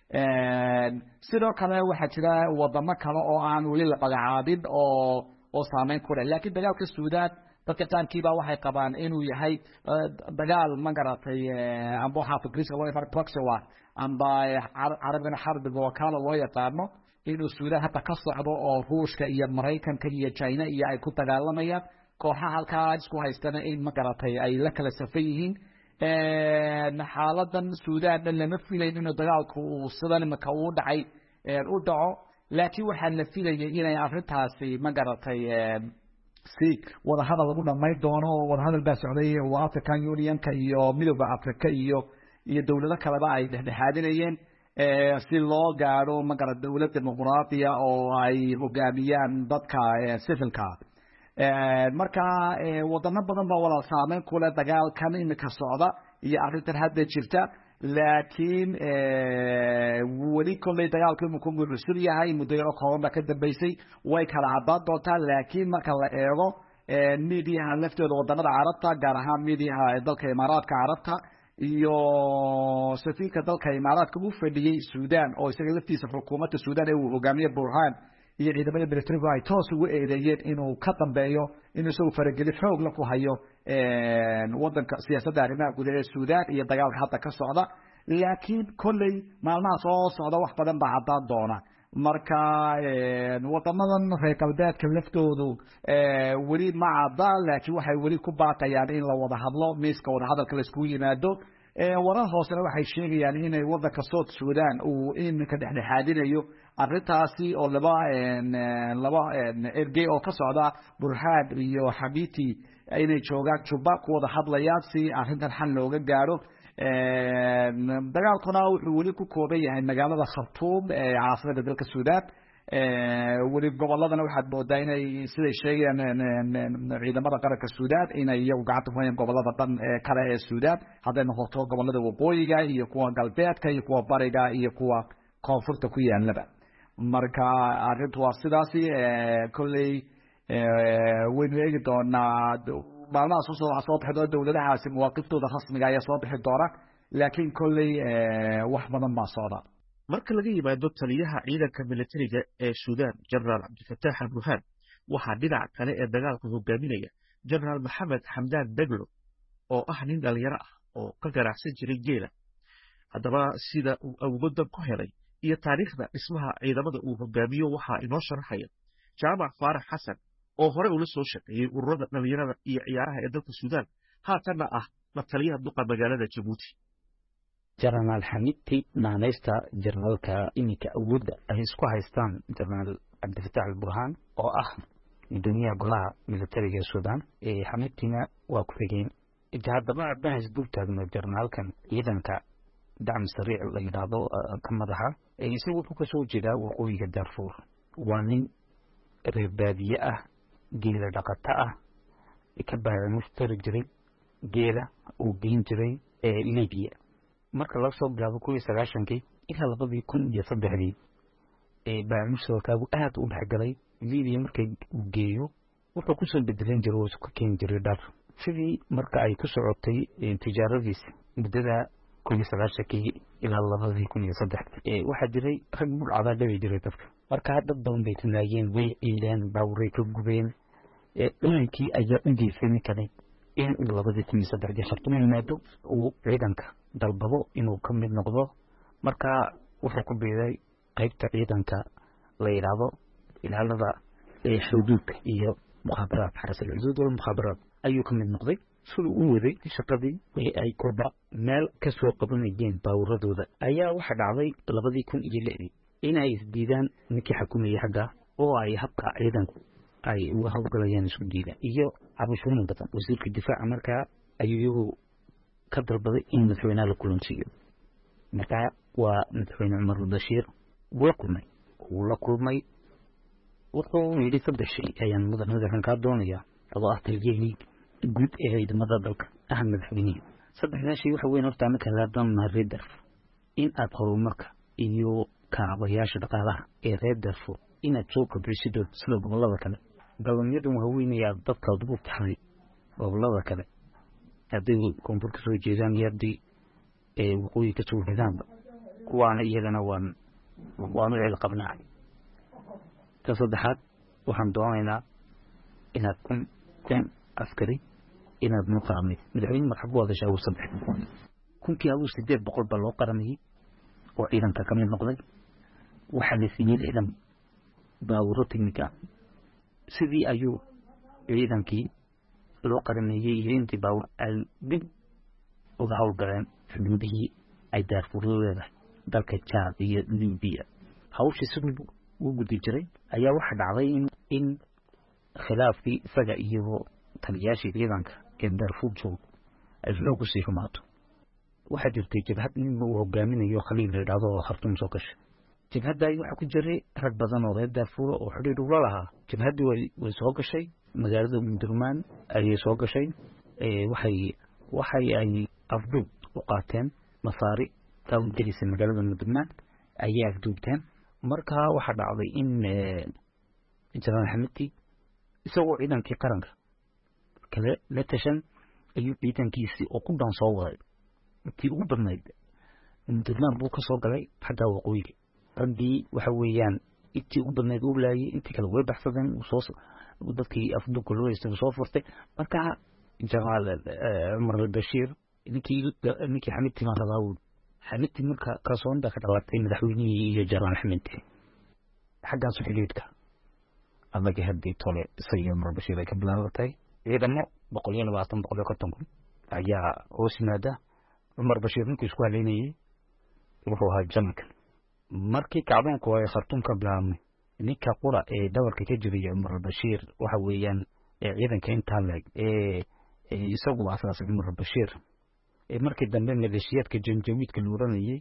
sidoo kale waxaa jira wadamo kale oo aan wali la magacaabin oo oo saameyn ku leh laakiin dagaalka Suudaan dadka taankiiba waxay qabaan inuu yahay dagaal magaratay amba xaafid Greece loo yaqaan proxy war amba carabina xarbi wakaalo loo yaqaano inuu Suudaan hadda ka socdo oo Ruushka iyo Maraykanka iyo China iyo ay ku dagaalamayaan kooxaha halkaa isku haystana in magaratay ay la kala safan yihiin xaaladan Suudaan lama filayn inuu dagaalku sidan marka uu dhacay u dhaco laakiin waxaa la filayay inay arrintaasi magaratay si wada hadal lagu dhamay doono wada hadal baa socday oo African Unionka iyo midowga Afrika iyo iyo dawlado kaleba ay dhexdhexaadinayeen ee si loo gaaro magarat dawlad dimuqraadiya oo ay hogaamiyaan dadka civilka ee marka wadano badan baa wala saameyn ku leh dagaalkan imika socda iyo arrintan hadda jirta laakiin wali kulay dagaalku uu ku guuleysan yahay muddo yar oo kooban ka dambeysay way kala cadaan doontaa laakiin marka la eego media laftooda wadamada Carabta gaar ahaan media dalka Imaaraadka Carabta iyo safiirka dalka Imaaraadka uu fadhiyay Suudaan oo isaga laftiisa xukuumadda Suudaan ee uu hogaamiyo Burhaan iyo ciidamada militariga ay toos ugu eedeeyeen inuu ka dambeeyo inuu soo farageli xoog la ku hayo ee wadanka siyaasadda arrimaha gudaha ee Suudaan iyo dagaalka hadda ka socda laakiin kulay maalmaha soo socda wax badan baa cadaan doona marka wadamadan reer galbeedka laftoodu wali ma cadda laakiin waxay wali ku baaqayaan in la wada hadlo miiska wada hadalka la isku yimaado warar hoosena waxay sheegayaan inay wadanka South Sudan uu iminka dhexdhexaadinayo arrintaasi oo laba laba ergey oo ka socda Burhaan iyo Hamiti inay joogaan Juba ku wada hadlayaan si arrintan xal looga gaaro dagaalkuna wuxuu wali ku kooban yahay magaalada Khartoum ee caasimadda dalka Suudaan wali goboladana waxaad moodaa inay sida sheegayaan ciidamada qaranka Suudaan inay iyagu gacanta ku hayaan gobolada dhan kale ee Suudaan hadday noqoto gobolada waqooyiga iyo kuwa galbeedka iyo kuwa bariga iyo kuwa koonfurta ku yaalaba marka arrintu waa sidaasi kulay waynu eegi doonaa maalmaha soo soo soo bixi dowladahaasi muwaaqaftooda rasmiga ah soo bixi doona laakiin kulay wax badan ma socda marka laga yimaado taliyaha ciidanka militariga ee Suudaan General Abdulfatah al-Burhan waxa dhinaca kale ee dagaalka hogaaminaya General Mohamed Hamdan Daglo oo ah nin dhalinyaro ah oo ka ganacsan jiray geela haddaba sida uu awoodan ku helay iyo taariikhda dhismaha ciidamada uu hogaamiyo waxa inoo sharaxaya jaamac faarax xasan oo hore ula soo shaqeeyey ururada dhalinyarada iyo ciyaaraha ee dalka suudaan haatanna ah la taliyaha duqa magaalada jabuuti. jenaraal xamidti naanaysta jenaraalka iminka awoodda ay isku haystaan jenaraal cabdifatax alburhaan oo ah gudoomiyaha golaha militariga ee suudaan. xamidtina waa ku xigeen inta haddaba abaha isdul taagno jenaraalkan ciidanka dacmi sariic la yidhaahdo ka madaxa isagu wuxuu kasoo jeedaa waqooyiga daarfuur. waa nin reer baadiye ah, geela dhaqato ah, ka baamushtari jiray geela uu geyn jiray libiya. marka laga soo bilaabo kun iyo sagaashankii ilaa labadii kun iyo saddexdii baamushtarkaagu aad u dhexgalay libiya. markay uu geeyo wuxuu kusoo bedelan jiray oo ka keeni jiray dhar. sidii marka ay ku socotay tijaaradiisa muddada kun iyo sagaashankii ilaa labadii kun iyo saddexdii waxaa jiray rag murcadaa dhabi jiray dadka. markaa dad badan bay tunaayeen, way ciideen, baaburay ka gubeen. dhalankii ayaa u geysani karay in uu labadii kun iyo saddexdii khartuum yimaado uu ciidanka dalbado inuu ka mid noqdo. markaa wuxuu ku biiray qaybta ciidanka la yidhaahdo ilaalada xuduudka iyo mukhaabaraadka, xarasul xuduud wal mukhaabaraad ayuu ka mid noqday. siduu u waday shaqadii ay korba meel ka soo qabanayeen baaburadooda ayaa waxa dhacday labadii kun iyo lixdii inay isdiidaan ninkii xukumayay xagga oo ay habka ciidanku ay uga howlgalayaan isku diidaan iyo cabashooyin badan. wasiirka difaaca markaa ayuu iyagu ka dalbaday in madaxweynaha la kulansiiyo. markaa waa madaxweyne cumar albashiir wuu la kulmay wuu la kulmay wuxuu yidhi saddex shay ayaan madaxweyne kaa doonaya adoo ah taliyihii guud ee ciidamada dalka ah madaxweynihi. saddexdaa shay waxa weyn horta marka la doonaa reer darfur in aad horumarka iyo kaabayaasha dhaqaalaha ee reer darfur inaad soo kordhisid sida gobolada kale. dowladnimadu waa weynaya dadka ugu taxay gobolada kale hadday koonfur ka soo jeedaan iyo haddii waqooyi ka soo jeedaanba kuwaana iyagana waan waanu cil qabnaa. ta saddexaad waxaan doonaynaa inaad kun kun askari inaad noo qaramay madaxweyne marxab ku hadashaa uu saddex kunkii aduu sideed boqol baa loo qaramayey oo ciidanka ka mid noqday. waxaa la siiyey ciidan baaburo teknika. sidii ayuu ciidankii loo qarameeyey iyo intii baabur ay dib uga howlgaleen xududihii ay daarfuur leedahay dalka Jaad iyo Libiya. hawshii siduu u gudi jiray ayaa waxa dhacday in in khilaafkii isaga iyo taliyaashii ciidanka ee daarfuur joog ay loo ku sii xumaato. waxaa jirtay jabhad nin uu hogaaminayo Khaliil la yidhaahdo oo Khartuum soo gashay. jabhadda waxaa ku jiray rag badan oo reer daarfuur oo xidhiidh ula lahaa. jabhaddii way way soo gashay magaalada Umdurmaan ayay soo gashay. waxay waxay ay afduub u qaateen masaari tawn gelisay magaalada Umdurmaan ayay afduubteen. markaa waxaa dhacday in jenaraal xamidti isagoo ciidankii qaranka kale la tashan ayuu ciidankiisii oo ku dhan soo waday intii ugu badnayd Umdurmaan buu ka soo galay xagga waqooyiga. raggii waxa weeyaan intii ugu badnayd uu laayay intii kale way baxsadeen soo dadkii afduubka loo haystay soo furtay. markaa jenaraal cumar albashiir ninkii ninkii xamidti ma rabaa xamidti marka kalsoonida ka dhalatay madaxweynihii iyo jenaraal xamidti xaggaas xiliidka adaga haddii tole isaga cumar albashiir ay ka bilaabatay. ciidamo boqol iyo labaatan boqol iyo konton kun ayaa hoos yimaada. cumar albashiir ninkii isku haleynayay wuxuu ahaa janarka. markii kacdoonku ay Khartuum ka bilaabmay ninka qura ee dawarka ka jiray cumar albashiir waxa weeyaan ciidanka intaa leeg ee isagu asaasay cumar albashiir. markii dambe maleeshiyaadka janjawiidka la oranayay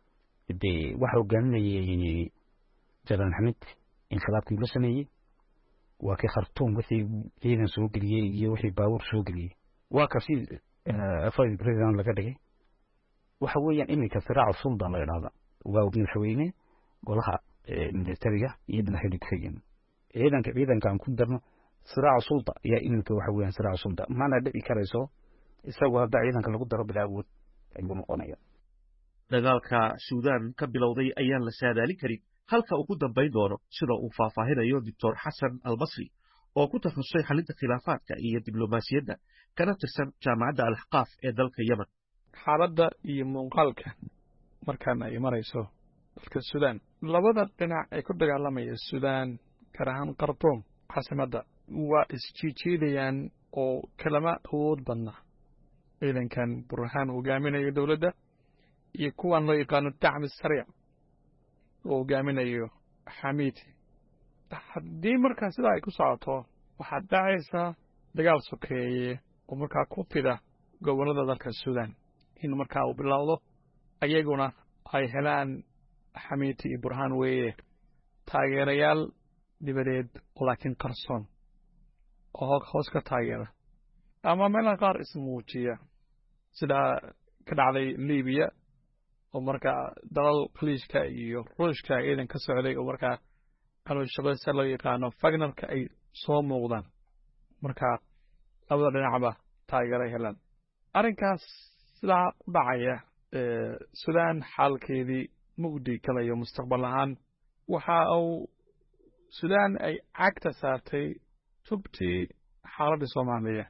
dee waxa hogaaminayay jenaraal xamid inqilaabkii la sameeyey. waa kii Khartuum wixii ciidan soo geliyey iyo wixii baawur soo geliyey waa kasi afay president laga dhigay. waxa weeyaan iminka siraac suldan la yiraahdo waa madaxweyne golaha militariga iyo madaxweyne ciidanka ciidankan ku darno siraac sulda ayaa iminka waxa weeyaan siraac sulda mana dhici karayso isagoo hadda ciidanka lagu daro bilaawod ayuu noqonaya. dagaalka Suudaan ka bilowday ayaan la saadaalin karin halka uu ku dambayn doono sida uu faahfaahinayo doctor Xasan Albasri oo ku takhasusay xalinta khilaafaadka iyo diblomaasiyadda kana tirsan jaamacadda Al-Ahqaaf ee dalka Yemen. xaaladda iyo muuqaalka markaan ay marayso dalka Suudaan labada dhinac ee ku dagaalamaya Suudaan gaar ahaan khartuum caasimadda waa isjiijiidayaan oo kalama awood badna ciidankan burhaan hogaaminayo dowladda iyo kuwan loo yaqaano dacmi sariic oo hogaaminayo xamiiti haddii markaa sidaa ay ku socoto waxaad dhacaysaa dagaal sokeeye oo markaa ku fida gobollada dalka suudaan in markaa uu bilowdo ayaguna ay helaan xamiiti iyo burhaan weeye taageerayaal dibadeed laakiin qarsoon oo hoos ka taageera ama meelaha qaar ismuujiya sidaa ka dhacday libiya oo markaa dalal khaliijka iyo ruushka ciidan ka socday oo markaa calooshabeese loo yaqaano fagnarka ay soo muuqdaan markaa labada dhinacba taageeray helaan arrinkaas sidaa u dhacaya suudaan xaalkeedii mugdi galayo mustaqbal ahaan waxa uu suudaan ay cagta saartay tubtii xaaladdii soomaaliya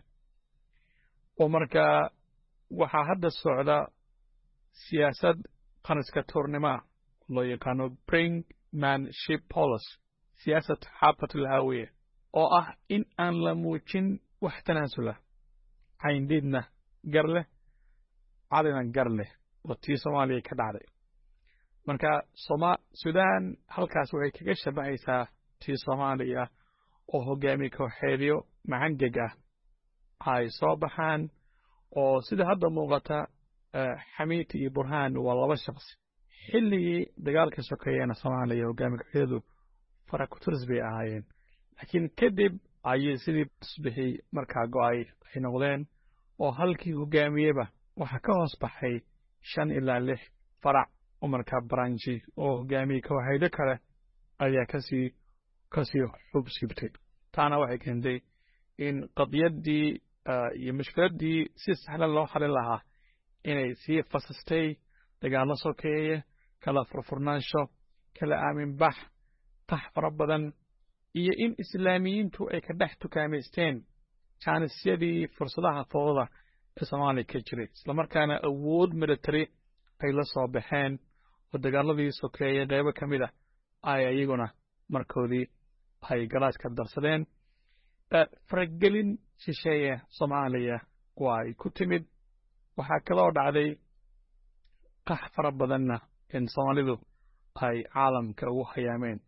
oo markaa waxaa hadda socda siyaasad qaniska tuurnima loo yaqaano bring manship policy siyaasad xaafatlhaawiye oo ah in aan la muujin wax tanaasula cayndiidna gar leh cadina gar leh oo tii soomaaliya ka dhacday marka soma suudaan halkaas waxay kaga shabahaysaa tii soomaaliya oo hogaamiye kooxeedyo macangeg ah ay soo baxaan oo sida hadda muuqata xamiiti iyo burhaan waa laba shaqsi xilligii dagaalka sokeeyena soomaaliya hogaamiye kooxeedu fara ku tirs bay ahaayeen laakiin kadib ayay sidii tusbixii markaa go'ay ay noqdeen oo halkii hogaamiyeba waxaa ka hoos baxay shan ilaa lix farac oo markaa baranji oo hogaamiye kooxeedyo kale ayaa kasii kasii xub siibtay taana waxay keentay in qadiyaddii iyo mushkiladdii si sahlan loo xalin lahaa inay sii fasastay dagaallo sokeeye kala furfurnaansho kala aamin bax tax fara badan iyo in islaamiyiintu ay ka dhex tukaamaysteen jaanisyadii fursadaha fooda ee soomaaliya ka jiray islamarkaana awood military ay la soo baxeen oo dagaaladii sokeeye qaybo ka mid a ay iyaguna markoodii ay galaaska darsadeen faragelin shisheeye soomaaliya waa ay ku timid waxaa kaloo dhacday qax fara badanna in soomaalidu ay caalamka ugu hayaameen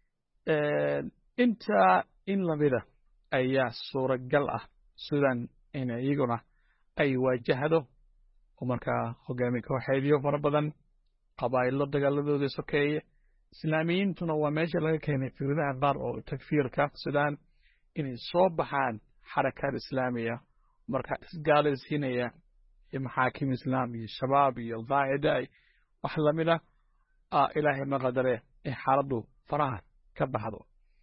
intaa in lamida ayaa suuragal ah suudaan in iyaguna ay waajahdo oo markaa hogaamiye kooxeedyo fara badan qabaa'ilo dagaaladoodii sokeeye islaamiyiintuna waa meesha laga keenay fikradaha qaar oo takfiirka suudaan inay soo baxaan xarakaad islaamiya markaa isgaalaysiinaya iyo maxaakim islaam iyo shabaab iyo alqaacida wax lamid ah ilaahay ma qadare ee xaaladdu faraha ka baxdo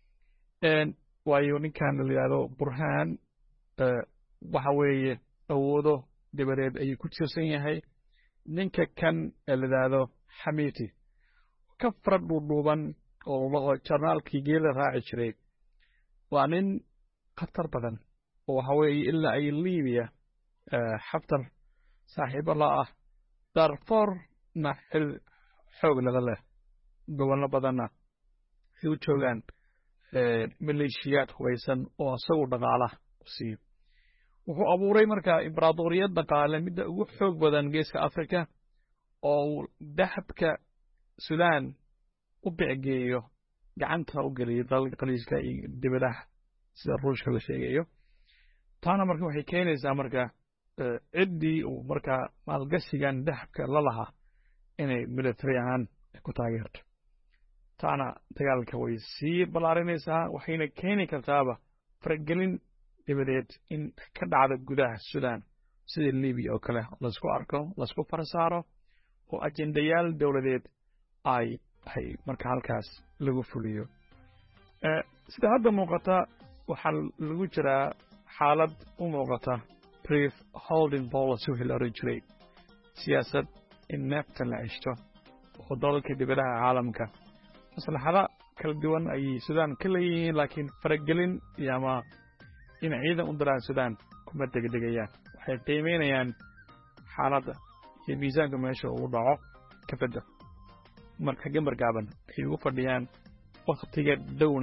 waayo ninkan la yidhaahdo burhaan waxa weeye awoodo dabadeed ayuu ku tiirsan yahay ninka kan ee la yidhaahdo xamiiti ka fara dhuudhuuban oo jarnaalkii geela raaci jiray waa nin khatar badan oo waxa weeye ilaa ay libiya xaftar saaxiibo la ah darforna xil xoog laga leh gobollo badanna ay u joogaan maleeshiyaad hubaysan oo isagu dhaqaala siiyo wuxuu abuuray markaa imbaraadoriyad dhaqaale midda ugu xoog badan geeska afrika oo dahabka suudaan u bicgeeyo gacanta u geliyo dalalka khaliijka iyo dibadaha sida ruushka la sheegayo taana marka waxay keenaysaa marka ciddii uu markaa maalgashigan dahabka la lahaa inay military ahaan ku taageerto taana dagaalka way sii ballaarinaysaa waxayna keeni kartaaba faragelin dibadeed in ka dhacda gudaha suudaan sida libiya oo kale laisku arko laisku farsaaro oo ajendayaal dowladeed ay ay marka halkaas lagu fuliyo sida hadda muuqata waxaa lagu jiraa xaalad u muuqata brief holding policy wixii la oran jiray siyaasad in neefta la ceshto oo dalalka dibadaha caalamka maslaxada kala duwan ayay suudaan ka leeyihiin laakiin faragelin iyo ama in ciidan u diraan suudaan kuma degdegayaan waxay qiimeynayaan xaaladda iyo miisaanka meesha uu dhaco kabadda marka gambar gaaban ay ugu fadhiyaan wakhtiga dhowna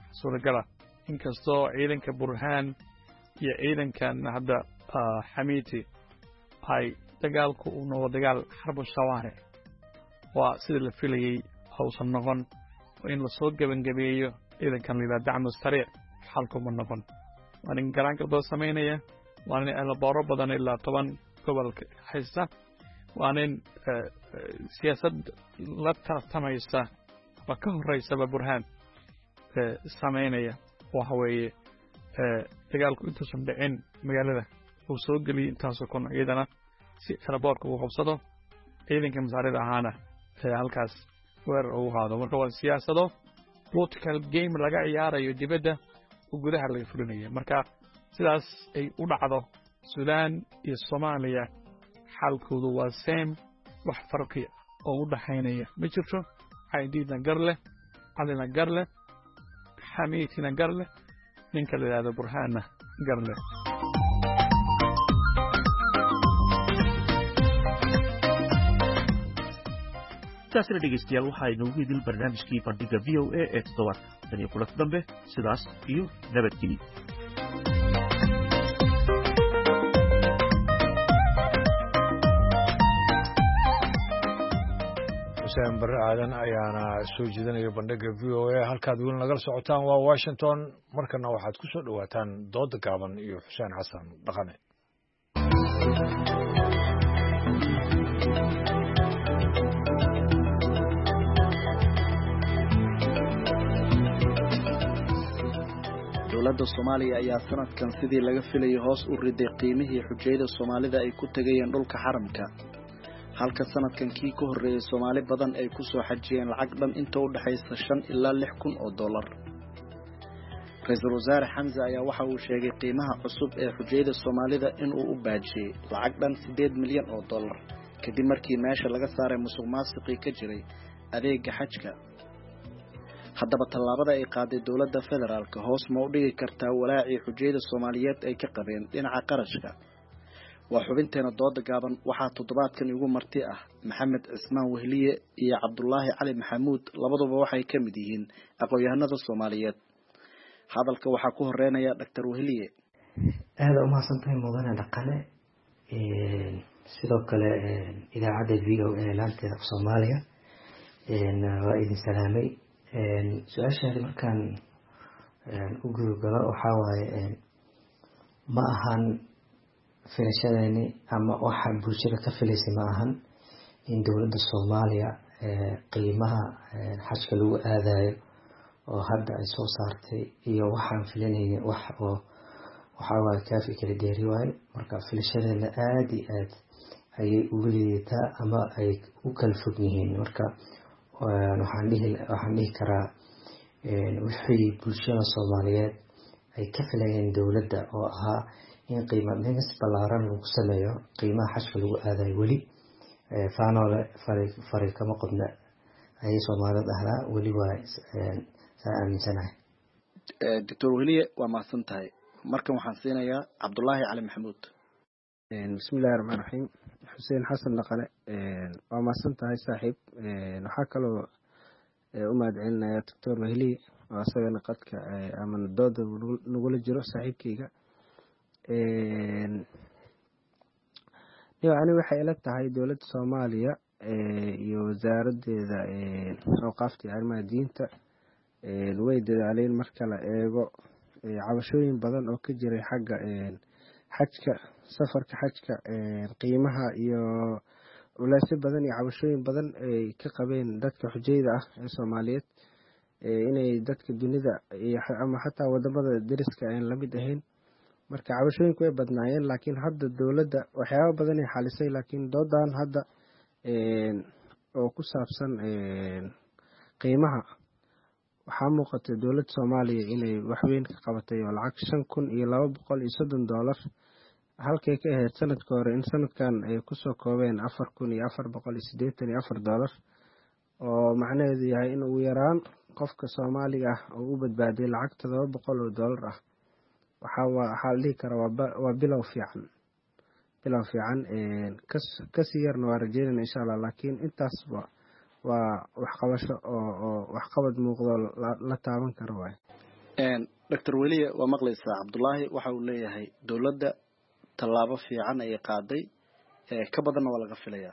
suuragala inkastoo ciidanka burhaan iyo ciidankan hadda xamiiti ay dagaalku uu noqdo dagaal xarbu shawaaric waa sidii la filayey hausan noqon in lasoo gebangabeeyo ciidankan la yidhaha dacmu sariic xalkuma noqon waa nin garaangalbada samaynaya waa nin elabooro badan ilaa toban gobolka haysta waa nin siyaasad la tartamaysa ama ka horeysaba burhaan samaynaya waxa weeye dagaalku intuusan dhicin magaalada uu soo geliyey intaasoo kun ciidana si elaboorka uu qabsado ciidanka masaarida ahaana halkaas weerar ugu qaado marka waa siyaasado political game laga ciyaarayo dibadda oo gudaha laga fulinayo marka sidaas ay u dhacdo suudaan iyo soomaaliya xaalkoodu waa same wax farqi oo u dhaxaynaya ma jirto caydiidna gar leh calina gar leh xamiitina gar leh ninka la yidhaahdo burhaanna gar leh taasina dhegaystayaal waxaa inoogu idil barnaamijkii bandhiga v o a ee toddobaadka tan iyo kulanti dambe sidaas iyo nabadgelyo xuseen barre aadan ayaana soo jeedinaya bandhiga v o a halkaad weli nagala socotaan waa washington markana waxaad ku soo dhowaataan dooda gaaban iyo xuseen xasan dhaqane dowladda Soomaaliya ayaa sanadkan sidii laga filayay hoos u riday qiimihii xujayada Soomaalida ay ku tagayeen dhulka xaramka halka sanadkan kii ka horeeyay Soomaali badan ay ku soo xajiyeen lacag dhan inta u dhaxaysa shan ilaa lix kun oo dollar Ra'iisul Wasaare Xamza ayaa waxa uu sheegay qiimaha cusub ee xujayada Soomaalida in uu u baajiyay lacag dhan sideed milyan oo dollar kadib markii meesha laga saaray musuqmaasuqii ka jiray adeega xajka haddaba tallaabada ay qaaday dowladda federaalka hoos ma u dhigi kartaa walaacii xujayada Soomaaliyeed ay ka qabeen dhinaca qarashka waa xubinteena dooda gaaban waxaa toddobaadkan igu marti ah Maxamed Cismaan Wehliye iyo Cabdullaahi Cali Maxamuud labaduba waxay ka mid yihiin aqoon-yahanada Soomaaliyeed hadalka waxaa ku horeynaya Dr. Wehliye aad u mahadsantahay mudane dhaqane sidoo kale idaacadda v o a laanteeda Soomaaliya waa idin salaamay su-aashaadi markaan u gudogalo waxaa waaye ma ahan filashadeeni ama waxa bulshada ka filaysay ma ahan in dowladda Soomaaliya qiimaha xajka lagu aadayo oo hadda ay soo saartay iyo waxaan filanayna wax oo waxaa waaye kaafi kala dheeri waaye marka filashadeena aad iyo aad ayay ugu liidataa ama ay u kala fog yihiin marka waxaan dhihi waxaan dhihi karaa wixii bulshada Soomaaliyeed ay ka filayeen dowladda oo ahaa in qiimo dhimis ballaaran lagu sameeyo qiimaha xajka lagu aadayo weli faanoole fari kama qodna ayay Soomaalida dhahnaa weli waa saa aaminsanahay Doctor Wehliye waa mahadsan tahay markan waxaan siinayaa Cabdullaahi Cali Maxamuud bismillahi rahmaani rahiim xuseen xasan dhaqane waa mahadsan tahay saaxiib waxaa kaloo u mahadcelinayaa Doctor Wehliye oo asagana qadka ama dooda nagula jiro saaxiibkayga ani waxay ila tahay dowladda Soomaaliya iyo wasaaraddeeda awqaafta iyo arrimaha diinta way dadaaleen marka la eego cabashooyin badan oo ka jiray xagga xajka safarka xajka qiimaha iyo culaysyo badan iyo cabashooyin badan ay ka qabeen dadka xujayda ah ee Soomaaliyeed inay dadka dunida ama xataa wadamada deriska aan la mid ahayn marka cabashooyinku way badnaayeen laakiin hadda dowladda waxyaabo badan ay xalisay laakiin doodan hadda oo ku saabsan qiimaha waxaa muuqata dowladda Soomaaliya inay wax weyn ka qabatay oo lacag shan kun iyo laba boqol iyo soddon dollar halkay ka ahayd sanadka hore in sanadkan ay kusoo koobeen afar kun iyo afar boqol iyo siddeetan iyo afar dollar oo macnaheedu yahay in ugu yaraan qofka Soomaaliga ah oo u badbaaday lacag todoba boqol oo dollar ah waxaa waxaa la dhihi karaa waa bilow fiican bilow fiican kasii yarna waa rajeynayna insha allah laakiin intaas waa waxqabasho oo waxqabad muuqdo la taaban karo waay doctor weliye waa maqlaysaa cabdullaahi waxa uu leeyahay dowladda tallaabo fiican ayay qaaday ka badanna waa laga filayaa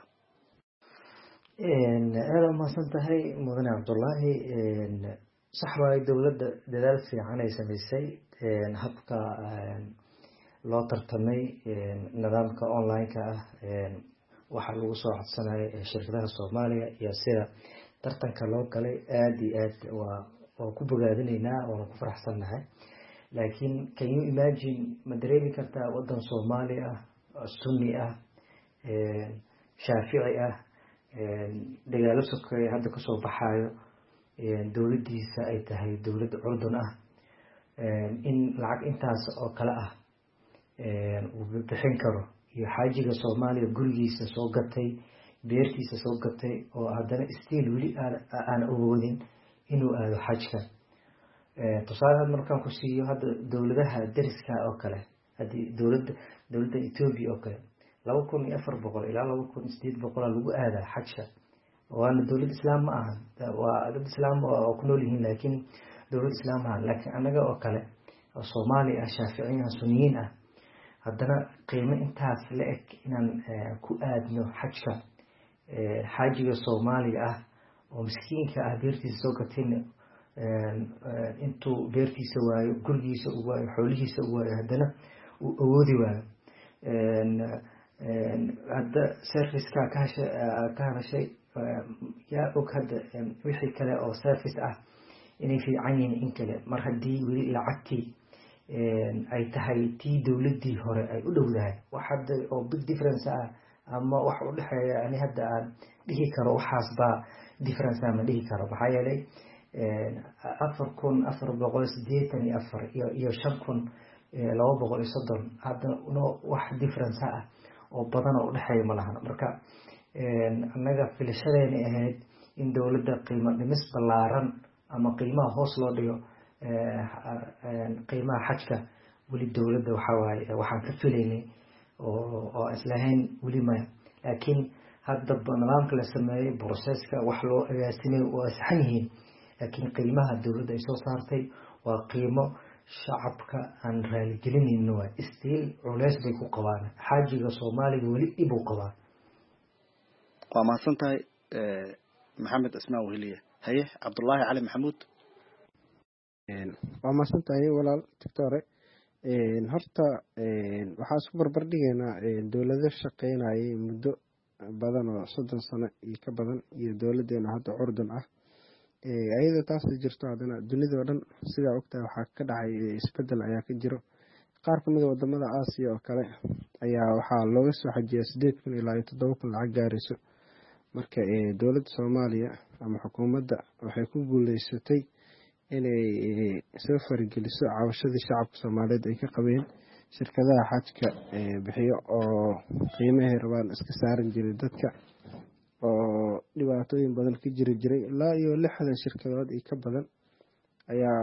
aada umahadsan tahay mudane cabdullaahi sax waayo dowladda dadaal fiican ay samaysay habka loo tartamay nidaamka online-ka ah waxaa lagu soo codsanaya shirkadaha soomaaliya iyo sida tartanka loo galay aada iyo aad waa waa ku bogaadinaynaa waana ku faraxsannahay laakiin can you imagine ma dareemi kartaa waddan soomaali ah sunni ah shaafici ah dagaalo sokeeye hadda kasoo baxaayo dowladdiisa ay tahay dowlad curdun ah in lacag intaas oo kale ah uu bixin karo iyo xaajiga soomaaliya gurigiisa soo gatay beertiisa soo gatay oo haddana stiil weli aan awoodin inuu aado xajka tusaale had markaan ku siiyo hadda dowladaha dariska oo kale haddii dowladda dowladda etoobiya oo kale laba kun iyo afar boqol ilaa laba kun iyo sideed boqolaa lagu aadaa xajka waana dowlad islaam ma ahan waa dad islaam oo ku nool yihiin laakiin dowlad islaam ma ahan laakiin annaga oo kale oo soomaali ah shaaficiyin ah sunniyiin ah haddana qiimo intaas la eg inaan ku aadno xajka xaajiga soomaaliga ah oo miskiinka ah beertiisa soo gatayna intuu beertiisa waayo gurigiisa u waayo xoolihiisa u waayo haddana uu awoodi waayo hadda serviceka ka hasha ka hadashay yaa og hadda wixii kale oo service ah inay fiican yihiin in kale mar haddii weli lacagtii ay tahay tii dowladdii hore ay u dhowdahay wax hadda oo big difference ah ama wax u dhexeeya ani hadda aan dhihi karo waxaas baa difference ah ma dhihi karo maxaa yeelay afar kun afar boqol sideetan iyo afar iyo iyo shan kun laba boqol iyo soddon hadda no wax difference ah oo badan oo u dhexeeya ma lahan marka annaga filashadeena ahayd in dowladda qiimo dhimis ballaaran ama qiimaha hoos loo dhigo qiimaha xajka weli dowladda waxaa waaye waxaan ka filaynay oo oo islahayn weli maya laakiin hadda nidaamka la sameeyey processka wax loo agaasimay waa saxan yihiin laakiin qiimaha dowladda ay soo saartay waa qiimo shacabka aan raaligelinayno waa stiil culeys bay ku qabaan xaajiga soomaaliga weli dhib u qabaan waa mahadsan tahay maxamed ismaa weheliye haye cabdullaahi cali maxamuud waa mahadsan tahay walaal doctore horta waxaa isku barbar dhigaynaa dowlado shaqeynayay muddo badan oo soddon sano iyo ka badan iyo dowladeena hadda curdun ah ayadoo taas jirto haddana dunidao dhan sidaa ogtahay waxaa ka dhacay isbedel ayaa ka jiro qaar kamid a wadamada aasiya oo kale ayaa waxaa looga soo xajiyaa sideed kun ilaa iyo toddoba kun lacag gaarayso marka dowladda soomaaliya ama xukuumadda waxay ku guuleysatay inay soo farigeliso cabashadii shacabka soomaaliyeed ay ka qabeen shirkadaha xajka bixiyo oo qiimahay rabaan iska saaran jiray dadka oo dhibaatooyin badan ka jiri jiray ilaa iyo lixdan shirkadood iyo ka badan ayaa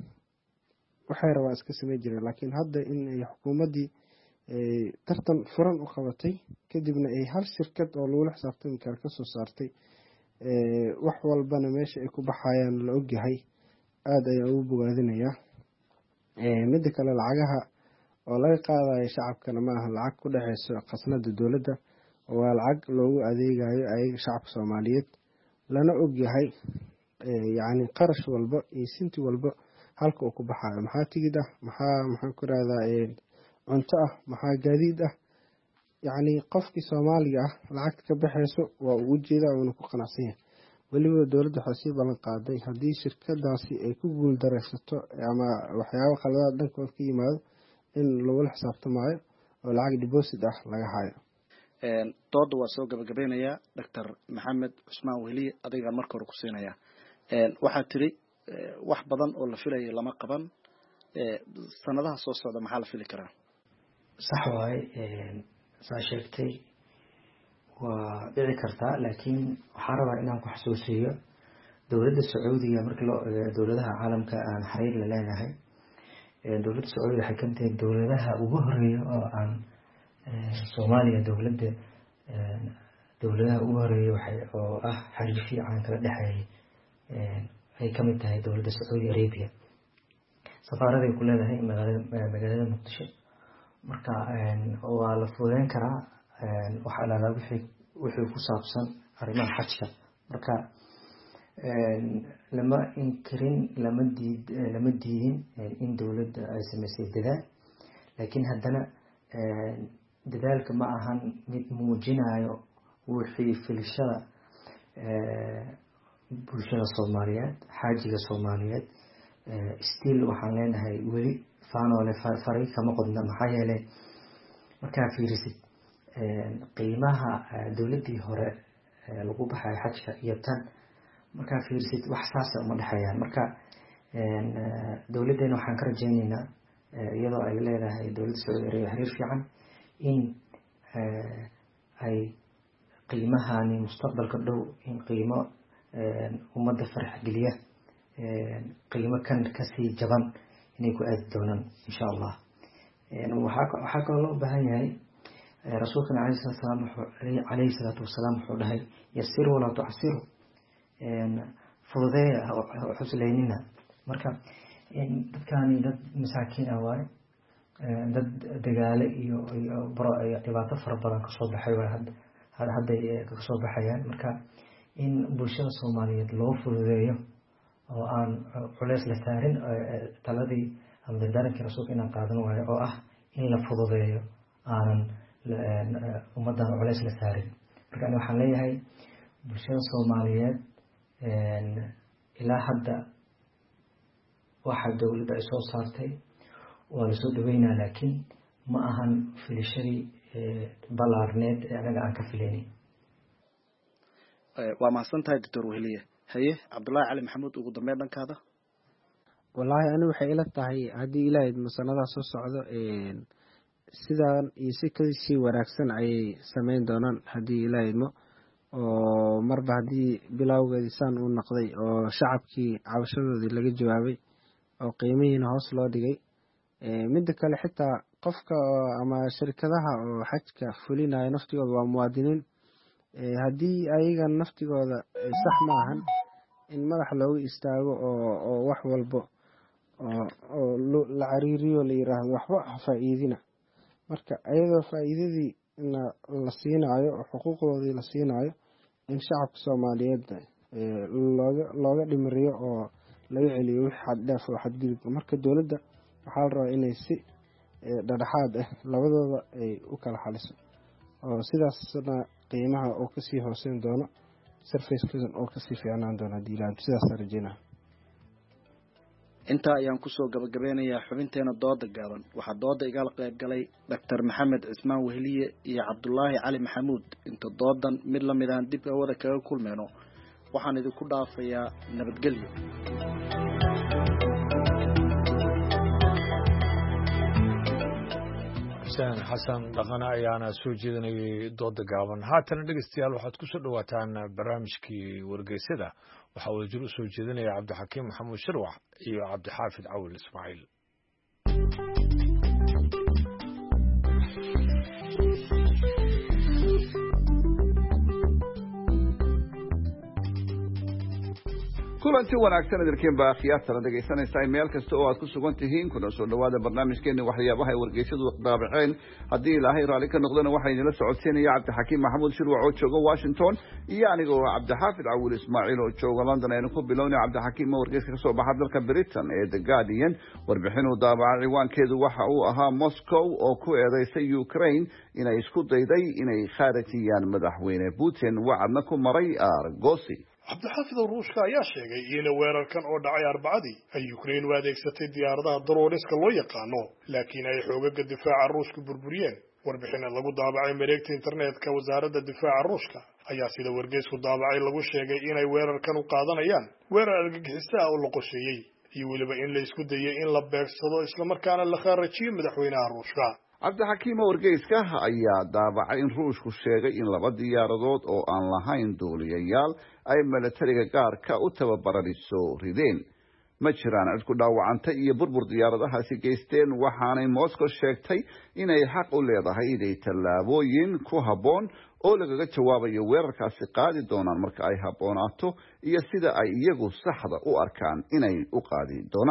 waxay rabaan iska samey jireen laakiin hadda in ay xukuumaddii tartan furan u qabatay kadibna ay hal shirkad oo lagula xisaabtami kara kasoo saartay wax walbana meesha ay ku baxayaan la ogyahay aada ayaan ugu bogaadinayaa midda kale lacagaha oo laga qaadayo shacabkana ma aha lacag ku dhexeyso khasnada dowladda waa lacag loogu adeegayo ayaga shacabka soomaaliyeed lana ogyahay yacni qarash walba iyo sinti walba halka uu ku baxayo maxaa tigid ah maxaa maxaan ku rahdaa cunto ah maxaa gaadiid ah yacni qofkii soomaaliga ah lacagta ka baxeyso waa uu ujeedaa uuna ku qanacsan yahay weliba dowladda waxay sii ballan qaaday haddii shirkadaasi ay ku guul dareysato ama waxyaabo khaladaad dhankood ka yimaado in lagula xisaabtamaayo oo lacag deposit ah laga hayo dooda waa soo gabagabeynayaa doctor maxamed cusmaan weheliye adiga marka hore ku siinayaa waxaa tiri wax badan oo la filayo lama qaban sanadaha soo socda maxaa la fili karaa sax waaye saa sheegtay waa dhici kartaa laakiin waxaa rabaa inaan ku xasuusiyo dowladda sacuudiga markii loo eego dowladaha caalamka aan xiriir la leenahay dowladda sacuudiga waxay kamid tahay dowladaha ugu horeeya oo aan soomaaliya dowladda dowladaha ugu horeeya waxay oo ah xiriir fiican kala dhexeeyay ay kamid tahay dowladda sacuudi arabia safaaraday ku leedahay magaalada magaalada muqdisho marka waa la fududeyn karaa waxa la wixii wixii ku saabsan arrimaha xajka marka lama inkirin lama diid lama diidin in dowladda ay sameysay dadaal laakiin haddana dadaalka ma ahan mid muujinayo wixii filashada bulshada Soomaaliyeed xaajiga Soomaaliyeed still waxaan leenahay weli faanoole faray kama qodna maxaa yeelay markaa fiirisid qiimaha dowladii hore lagu baxay xajka iyo tan markaa fiirisid wax saas ah uma dhaxayaan marka dowladdeena waxaan ka rajaynaynaa iyadoo ay leedahay dowladda Sacuudi Arabiya xiriir fiican in ay qiimahani mustaqbalka dhow in qiimo ummadda farax geliya qiimo kan kasii jaban inay ku aadi doonaan insha Allah waxaa waxaa kaloo loo baahan yahay rasuulkana calayhi salaatu wasalaam wuxuu dhahay yasiru walaa tucsiru fududeeya xuslaynina marka dadkani dad masaakiin ah waaye dad dagaale iyo iyo dhibaato fara badan kasoo baxay waa hadday kasoo baxayaan marka in bulshada Soomaaliyeed loo fududeeyo oo aan culays la saarin taladii ama dardarankii rasuulka inaan qaadan waayo oo ah in la fududeeyo aanan ummadan culays la saarin marka ani waxaan leeyahay bulshada Soomaaliyeed ilaa hadda waxa dowladda ay soo saartay waa la soo dhaweynaa laakiin ma ahan filashadii balaarneed ee anaga aan ka filaynin waa mahadsantahay doctor Weheliye haye Cabdullaahi Cali Maxamuud ugu dambeyn dhankaada wallaahi ani waxay ila tahay haddii ilaahay masanada soo socdo sidaan iyo si kasii wanaagsan ayay sameyn doonaan haddii ilaahay mo oo marba haddii bilowgeedii saan uu noqday oo shacabkii cabashadoodii laga jawaabay oo qiimihiina hoos loo dhigay midda kale xitaa qofka ama shirkadaha oo xajka fulinaya naftigooda waa muwaadiniin haddii ayaga naftigooda sax ma ahan in madax loogu istaago oo oo wax walbo oo la cariiriyo la yiraahdo waxba faa'iidina marka ayadoo faa'iidadii la siinayo oo xuquuqdoodii la siinayo in shacabka Soomaaliyeed looga looga dhimriyo oo laga celiyo wixii xad dhaaf oo xadgudub marka dowladda waxaa la rabaa inay si dhadhaxaad ah labadooda ay u kala xaliso oo sidaasna qiimaha oo kasii hooseyn doono surface-kiisan oo kasii fiicnaan doona haddii ilaahay sidaas rajaynaa inta ayaan kusoo gabagabeynayaa xubinteena dooda gaaban waxaa dooda igala qayb galay Doctor Maxamed Cismaan Weheliye iyo Cabdullaahi Cali Maxamuud inta doodan mid la mid ah dib wada kaga kulmeyno waxaan idinku dhaafayaa nabadgelyo xuseen xasan dhaqane ayaana soo jeedinayay dooda gaaban haatana dhegeystayaal waxaad ku soo dhawaataan barnaamijkii wargeysada waxaa wada jir u soo jeedinaya cabdixakiim maxamuud shirwax iyo cabdixaafid cawil ismaaciil kulanti wanaagsan idinkiin baa khiyaartana dhegaysanaysaa meel kasta oo aad ku sugan tihiin kuna soo dhawaada barnaamijkeena waxyaabaha ay wargeysadu daabaceen haddii ilaahay raalli ka noqdana waxaa idinla socodsiinaya cabdixakiim maxamuud shirwac oo jooga Washington iyo anigoo cabdixaafid cawil ismaaciil oo jooga London aynu ku bilownay cabdixakiim oo wargeyska ka soo baxa dalka Britain ee The Guardian warbixin uu daabacay ciwaankeedu waxa uu ahaa Moscow oo ku eedeysay Ukraine inay isku dayday inay khaarijiyaan madaxweyne Putin wacadna ku maray Argosy cabdixaafid ruushka ayaa sheegay in weerarkan oo dhacay arbacadii ay Ukraine u adeegsatay diyaaradaha darooriska loo yaqaano laakiin ay xoogaga difaaca ruushka burburiyeen warbixin lagu daabacay mareegta internetka wasaaradda difaaca ruushka ayaa sida wargeysku daabacay lagu sheegay inay weerarkan u qaadanayaan weerar argagixiso ah oo la qorsheeyay iyo weliba in la isku dayay in la beegsado isla markaana la khaarajiyo madaxweynaha ruushka cabdixakiim wargeyska ayaa daabacay in ruushku sheegay in laba diyaaradood oo aan lahayn duuliyayaal ay milatariga gaarka u tababaraniso rideen ma jiraan cid ku dhaawacantay iyo burbur diyaaradahaasi geysteen waxaanay Moscow sheegtay inay xaq u leedahay inay tallaabooyin ku habboon oo lagaga jawaabayo weerarkaasi qaadi doonaan marka ay habboonaato iyo sida ay iyagu saxda u arkaan inay u qaadi doonaan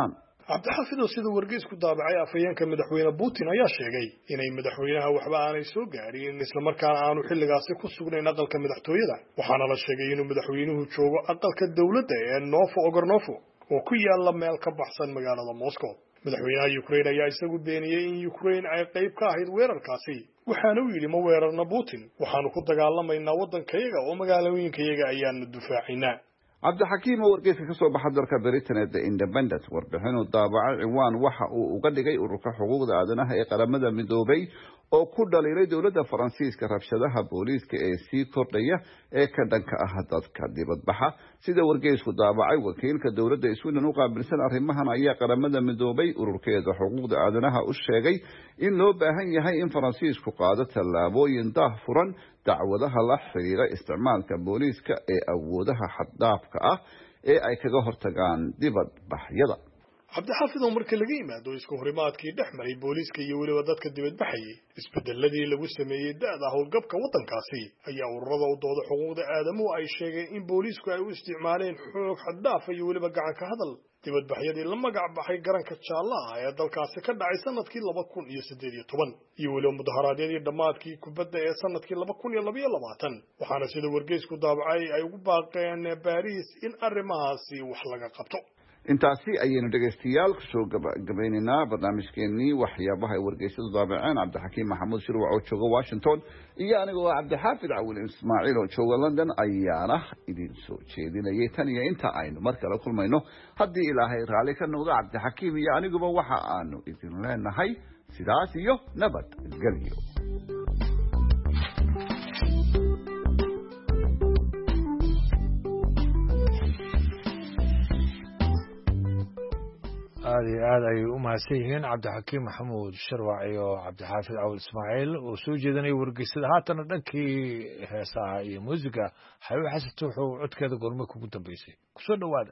cabdixaafid oo sida wargeysku daabacay afhayeenka madaxweyne putin ayaa sheegay inay madaxweynaha waxba aanay soo gaarin islamarkaana aanu xilligaasi ku sugnayn aqalka madaxtooyada waxaana la sheegay inuu madaxweynuhu joogo aqalka dowladda ee Novo Ogornovo oo ku yaala meel ka baxsan magaalada Moscow madaxweynaha Ukraine ayaa isagu beeniyay in Ukraine ay qayb ka ahayd weerarkaasi waxaana uu yiri ma weerarna Putin waxaanu ku dagaalamaynaa waddankayaga oo magaalooyinkayaga ayaanu difaacinaa cabdixakiim oo wargeyska ka soo baxa dalka Britain ee The Independent warbixin uu daabacay ciwaan waxa uu uga dhigay ururka xuquuqda aadanaha ee qaramada midoobay oo ku dhaliilay dowladda Faransiiska rabshadaha booliiska ee sii kordhaya ee ka dhanka ah dadka dibadbaxa sida wargeysku daabacay wakiilka dowladda Sweden u qaabilsan arrimahan ayaa qaramada midoobay ururkeeda xuquuqda aadanaha u sheegay in loo baahan yahay in Faransiisku qaado tallaabooyin daahfuran dacwadaha la xiriira isticmaalka booliiska ee awoodaha xad-dhaafka ah ee ay kaga hortagaan dibadbaxyada cabdixaafid oo marka laga yimaado isku horimaadkii dhexmaray booliiska iyo weliba dadka dibadbaxayay isbedeladii lagu sameeyey da'da howlgabka waddankaasi ayaa ururada u dooda xuquuqda aadamuhu ay sheegeen in booliisku ay u isticmaaleen xoog xad-dhaaf iyo weliba gacan ka hadal dibadbaxyadii la magac baxay garanka jaalaha ee dalkaasi ka dhacay sanadkii laba kun iyo siddeed iyo toban iyo weliba mudaharaadyadii dhammaadkii kubadda ee sanadkii laba kun iyo laba iyo labaatan waxaana sida wargeysku daabacay ay ugu baaqeen Paris in arrimahaasi wax laga qabto intaasi ayaynu dhegeystayaal kusoo gabagabaynaynaa barnaamijkeenii waxyaabaha ay wargeysadu daabaceen cabdixakiim maxamuud shirwac oo jooga Washington iyo anigoo cabdixaafid cawil ismaaciil oo jooga London ayaana idin soo jeedinayay tan iyo inta aynu mar kale kulmayno haddii ilaahay raali ka noqdo cabdixakiim iyo aniguba waxa aanu idin leenahay sidaas iyo nabad gelyo aad iyo aad ayay u mahadsan yihiin cabdixakiim maxamuud sharwac iyo cabdixaafid cawil ismaaciil oo soo jeedanaya wargeysada haatana dhankii heesaha iyo muusiga xabiib xasan wuxuu codkeeda goorma kugu dambeysay kusoo dhawaada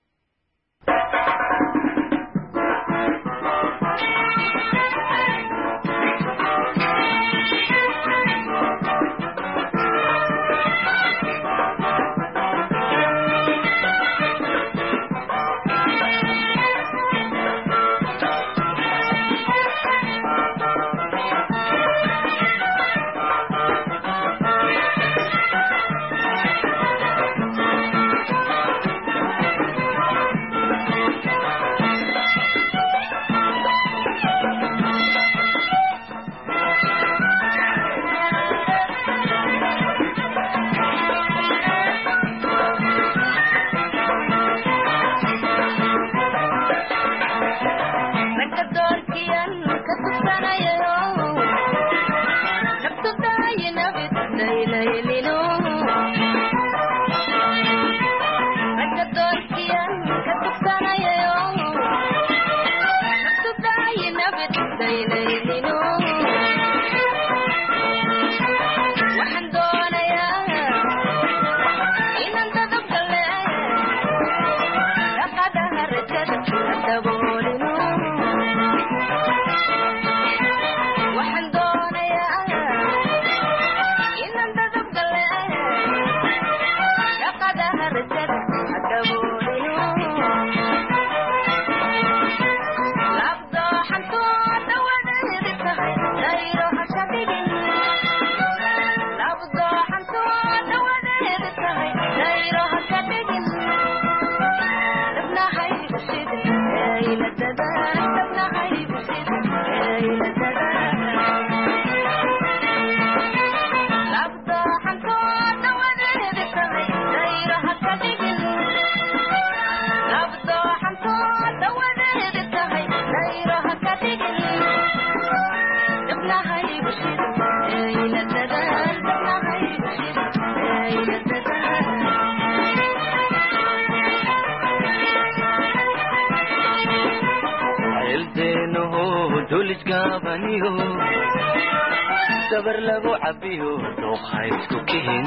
sabar lagu cabiyo dooqa isku kihin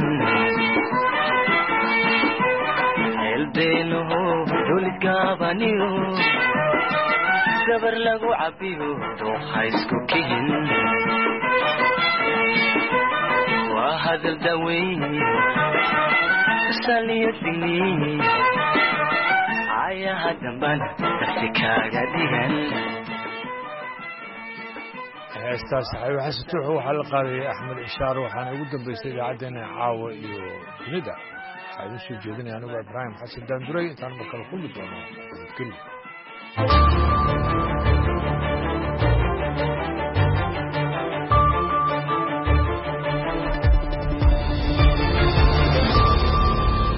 eldeeno dulis gaabaniyo sabar lagu cabiyo dooqa isku kihin waa hadal daweyn saliyadini ayaha dambana darsi kaaga dhigan heestaas saxaabo xasan tuuxo waxaa la qaadayay axmed ishaar waxaana ugu dambeysay idaacaddeenna caawa iyo dunida waxaa idin soo jeedinaya anigu ibraahim xasan daanduray intaan markale kulmi doono nabadgelyo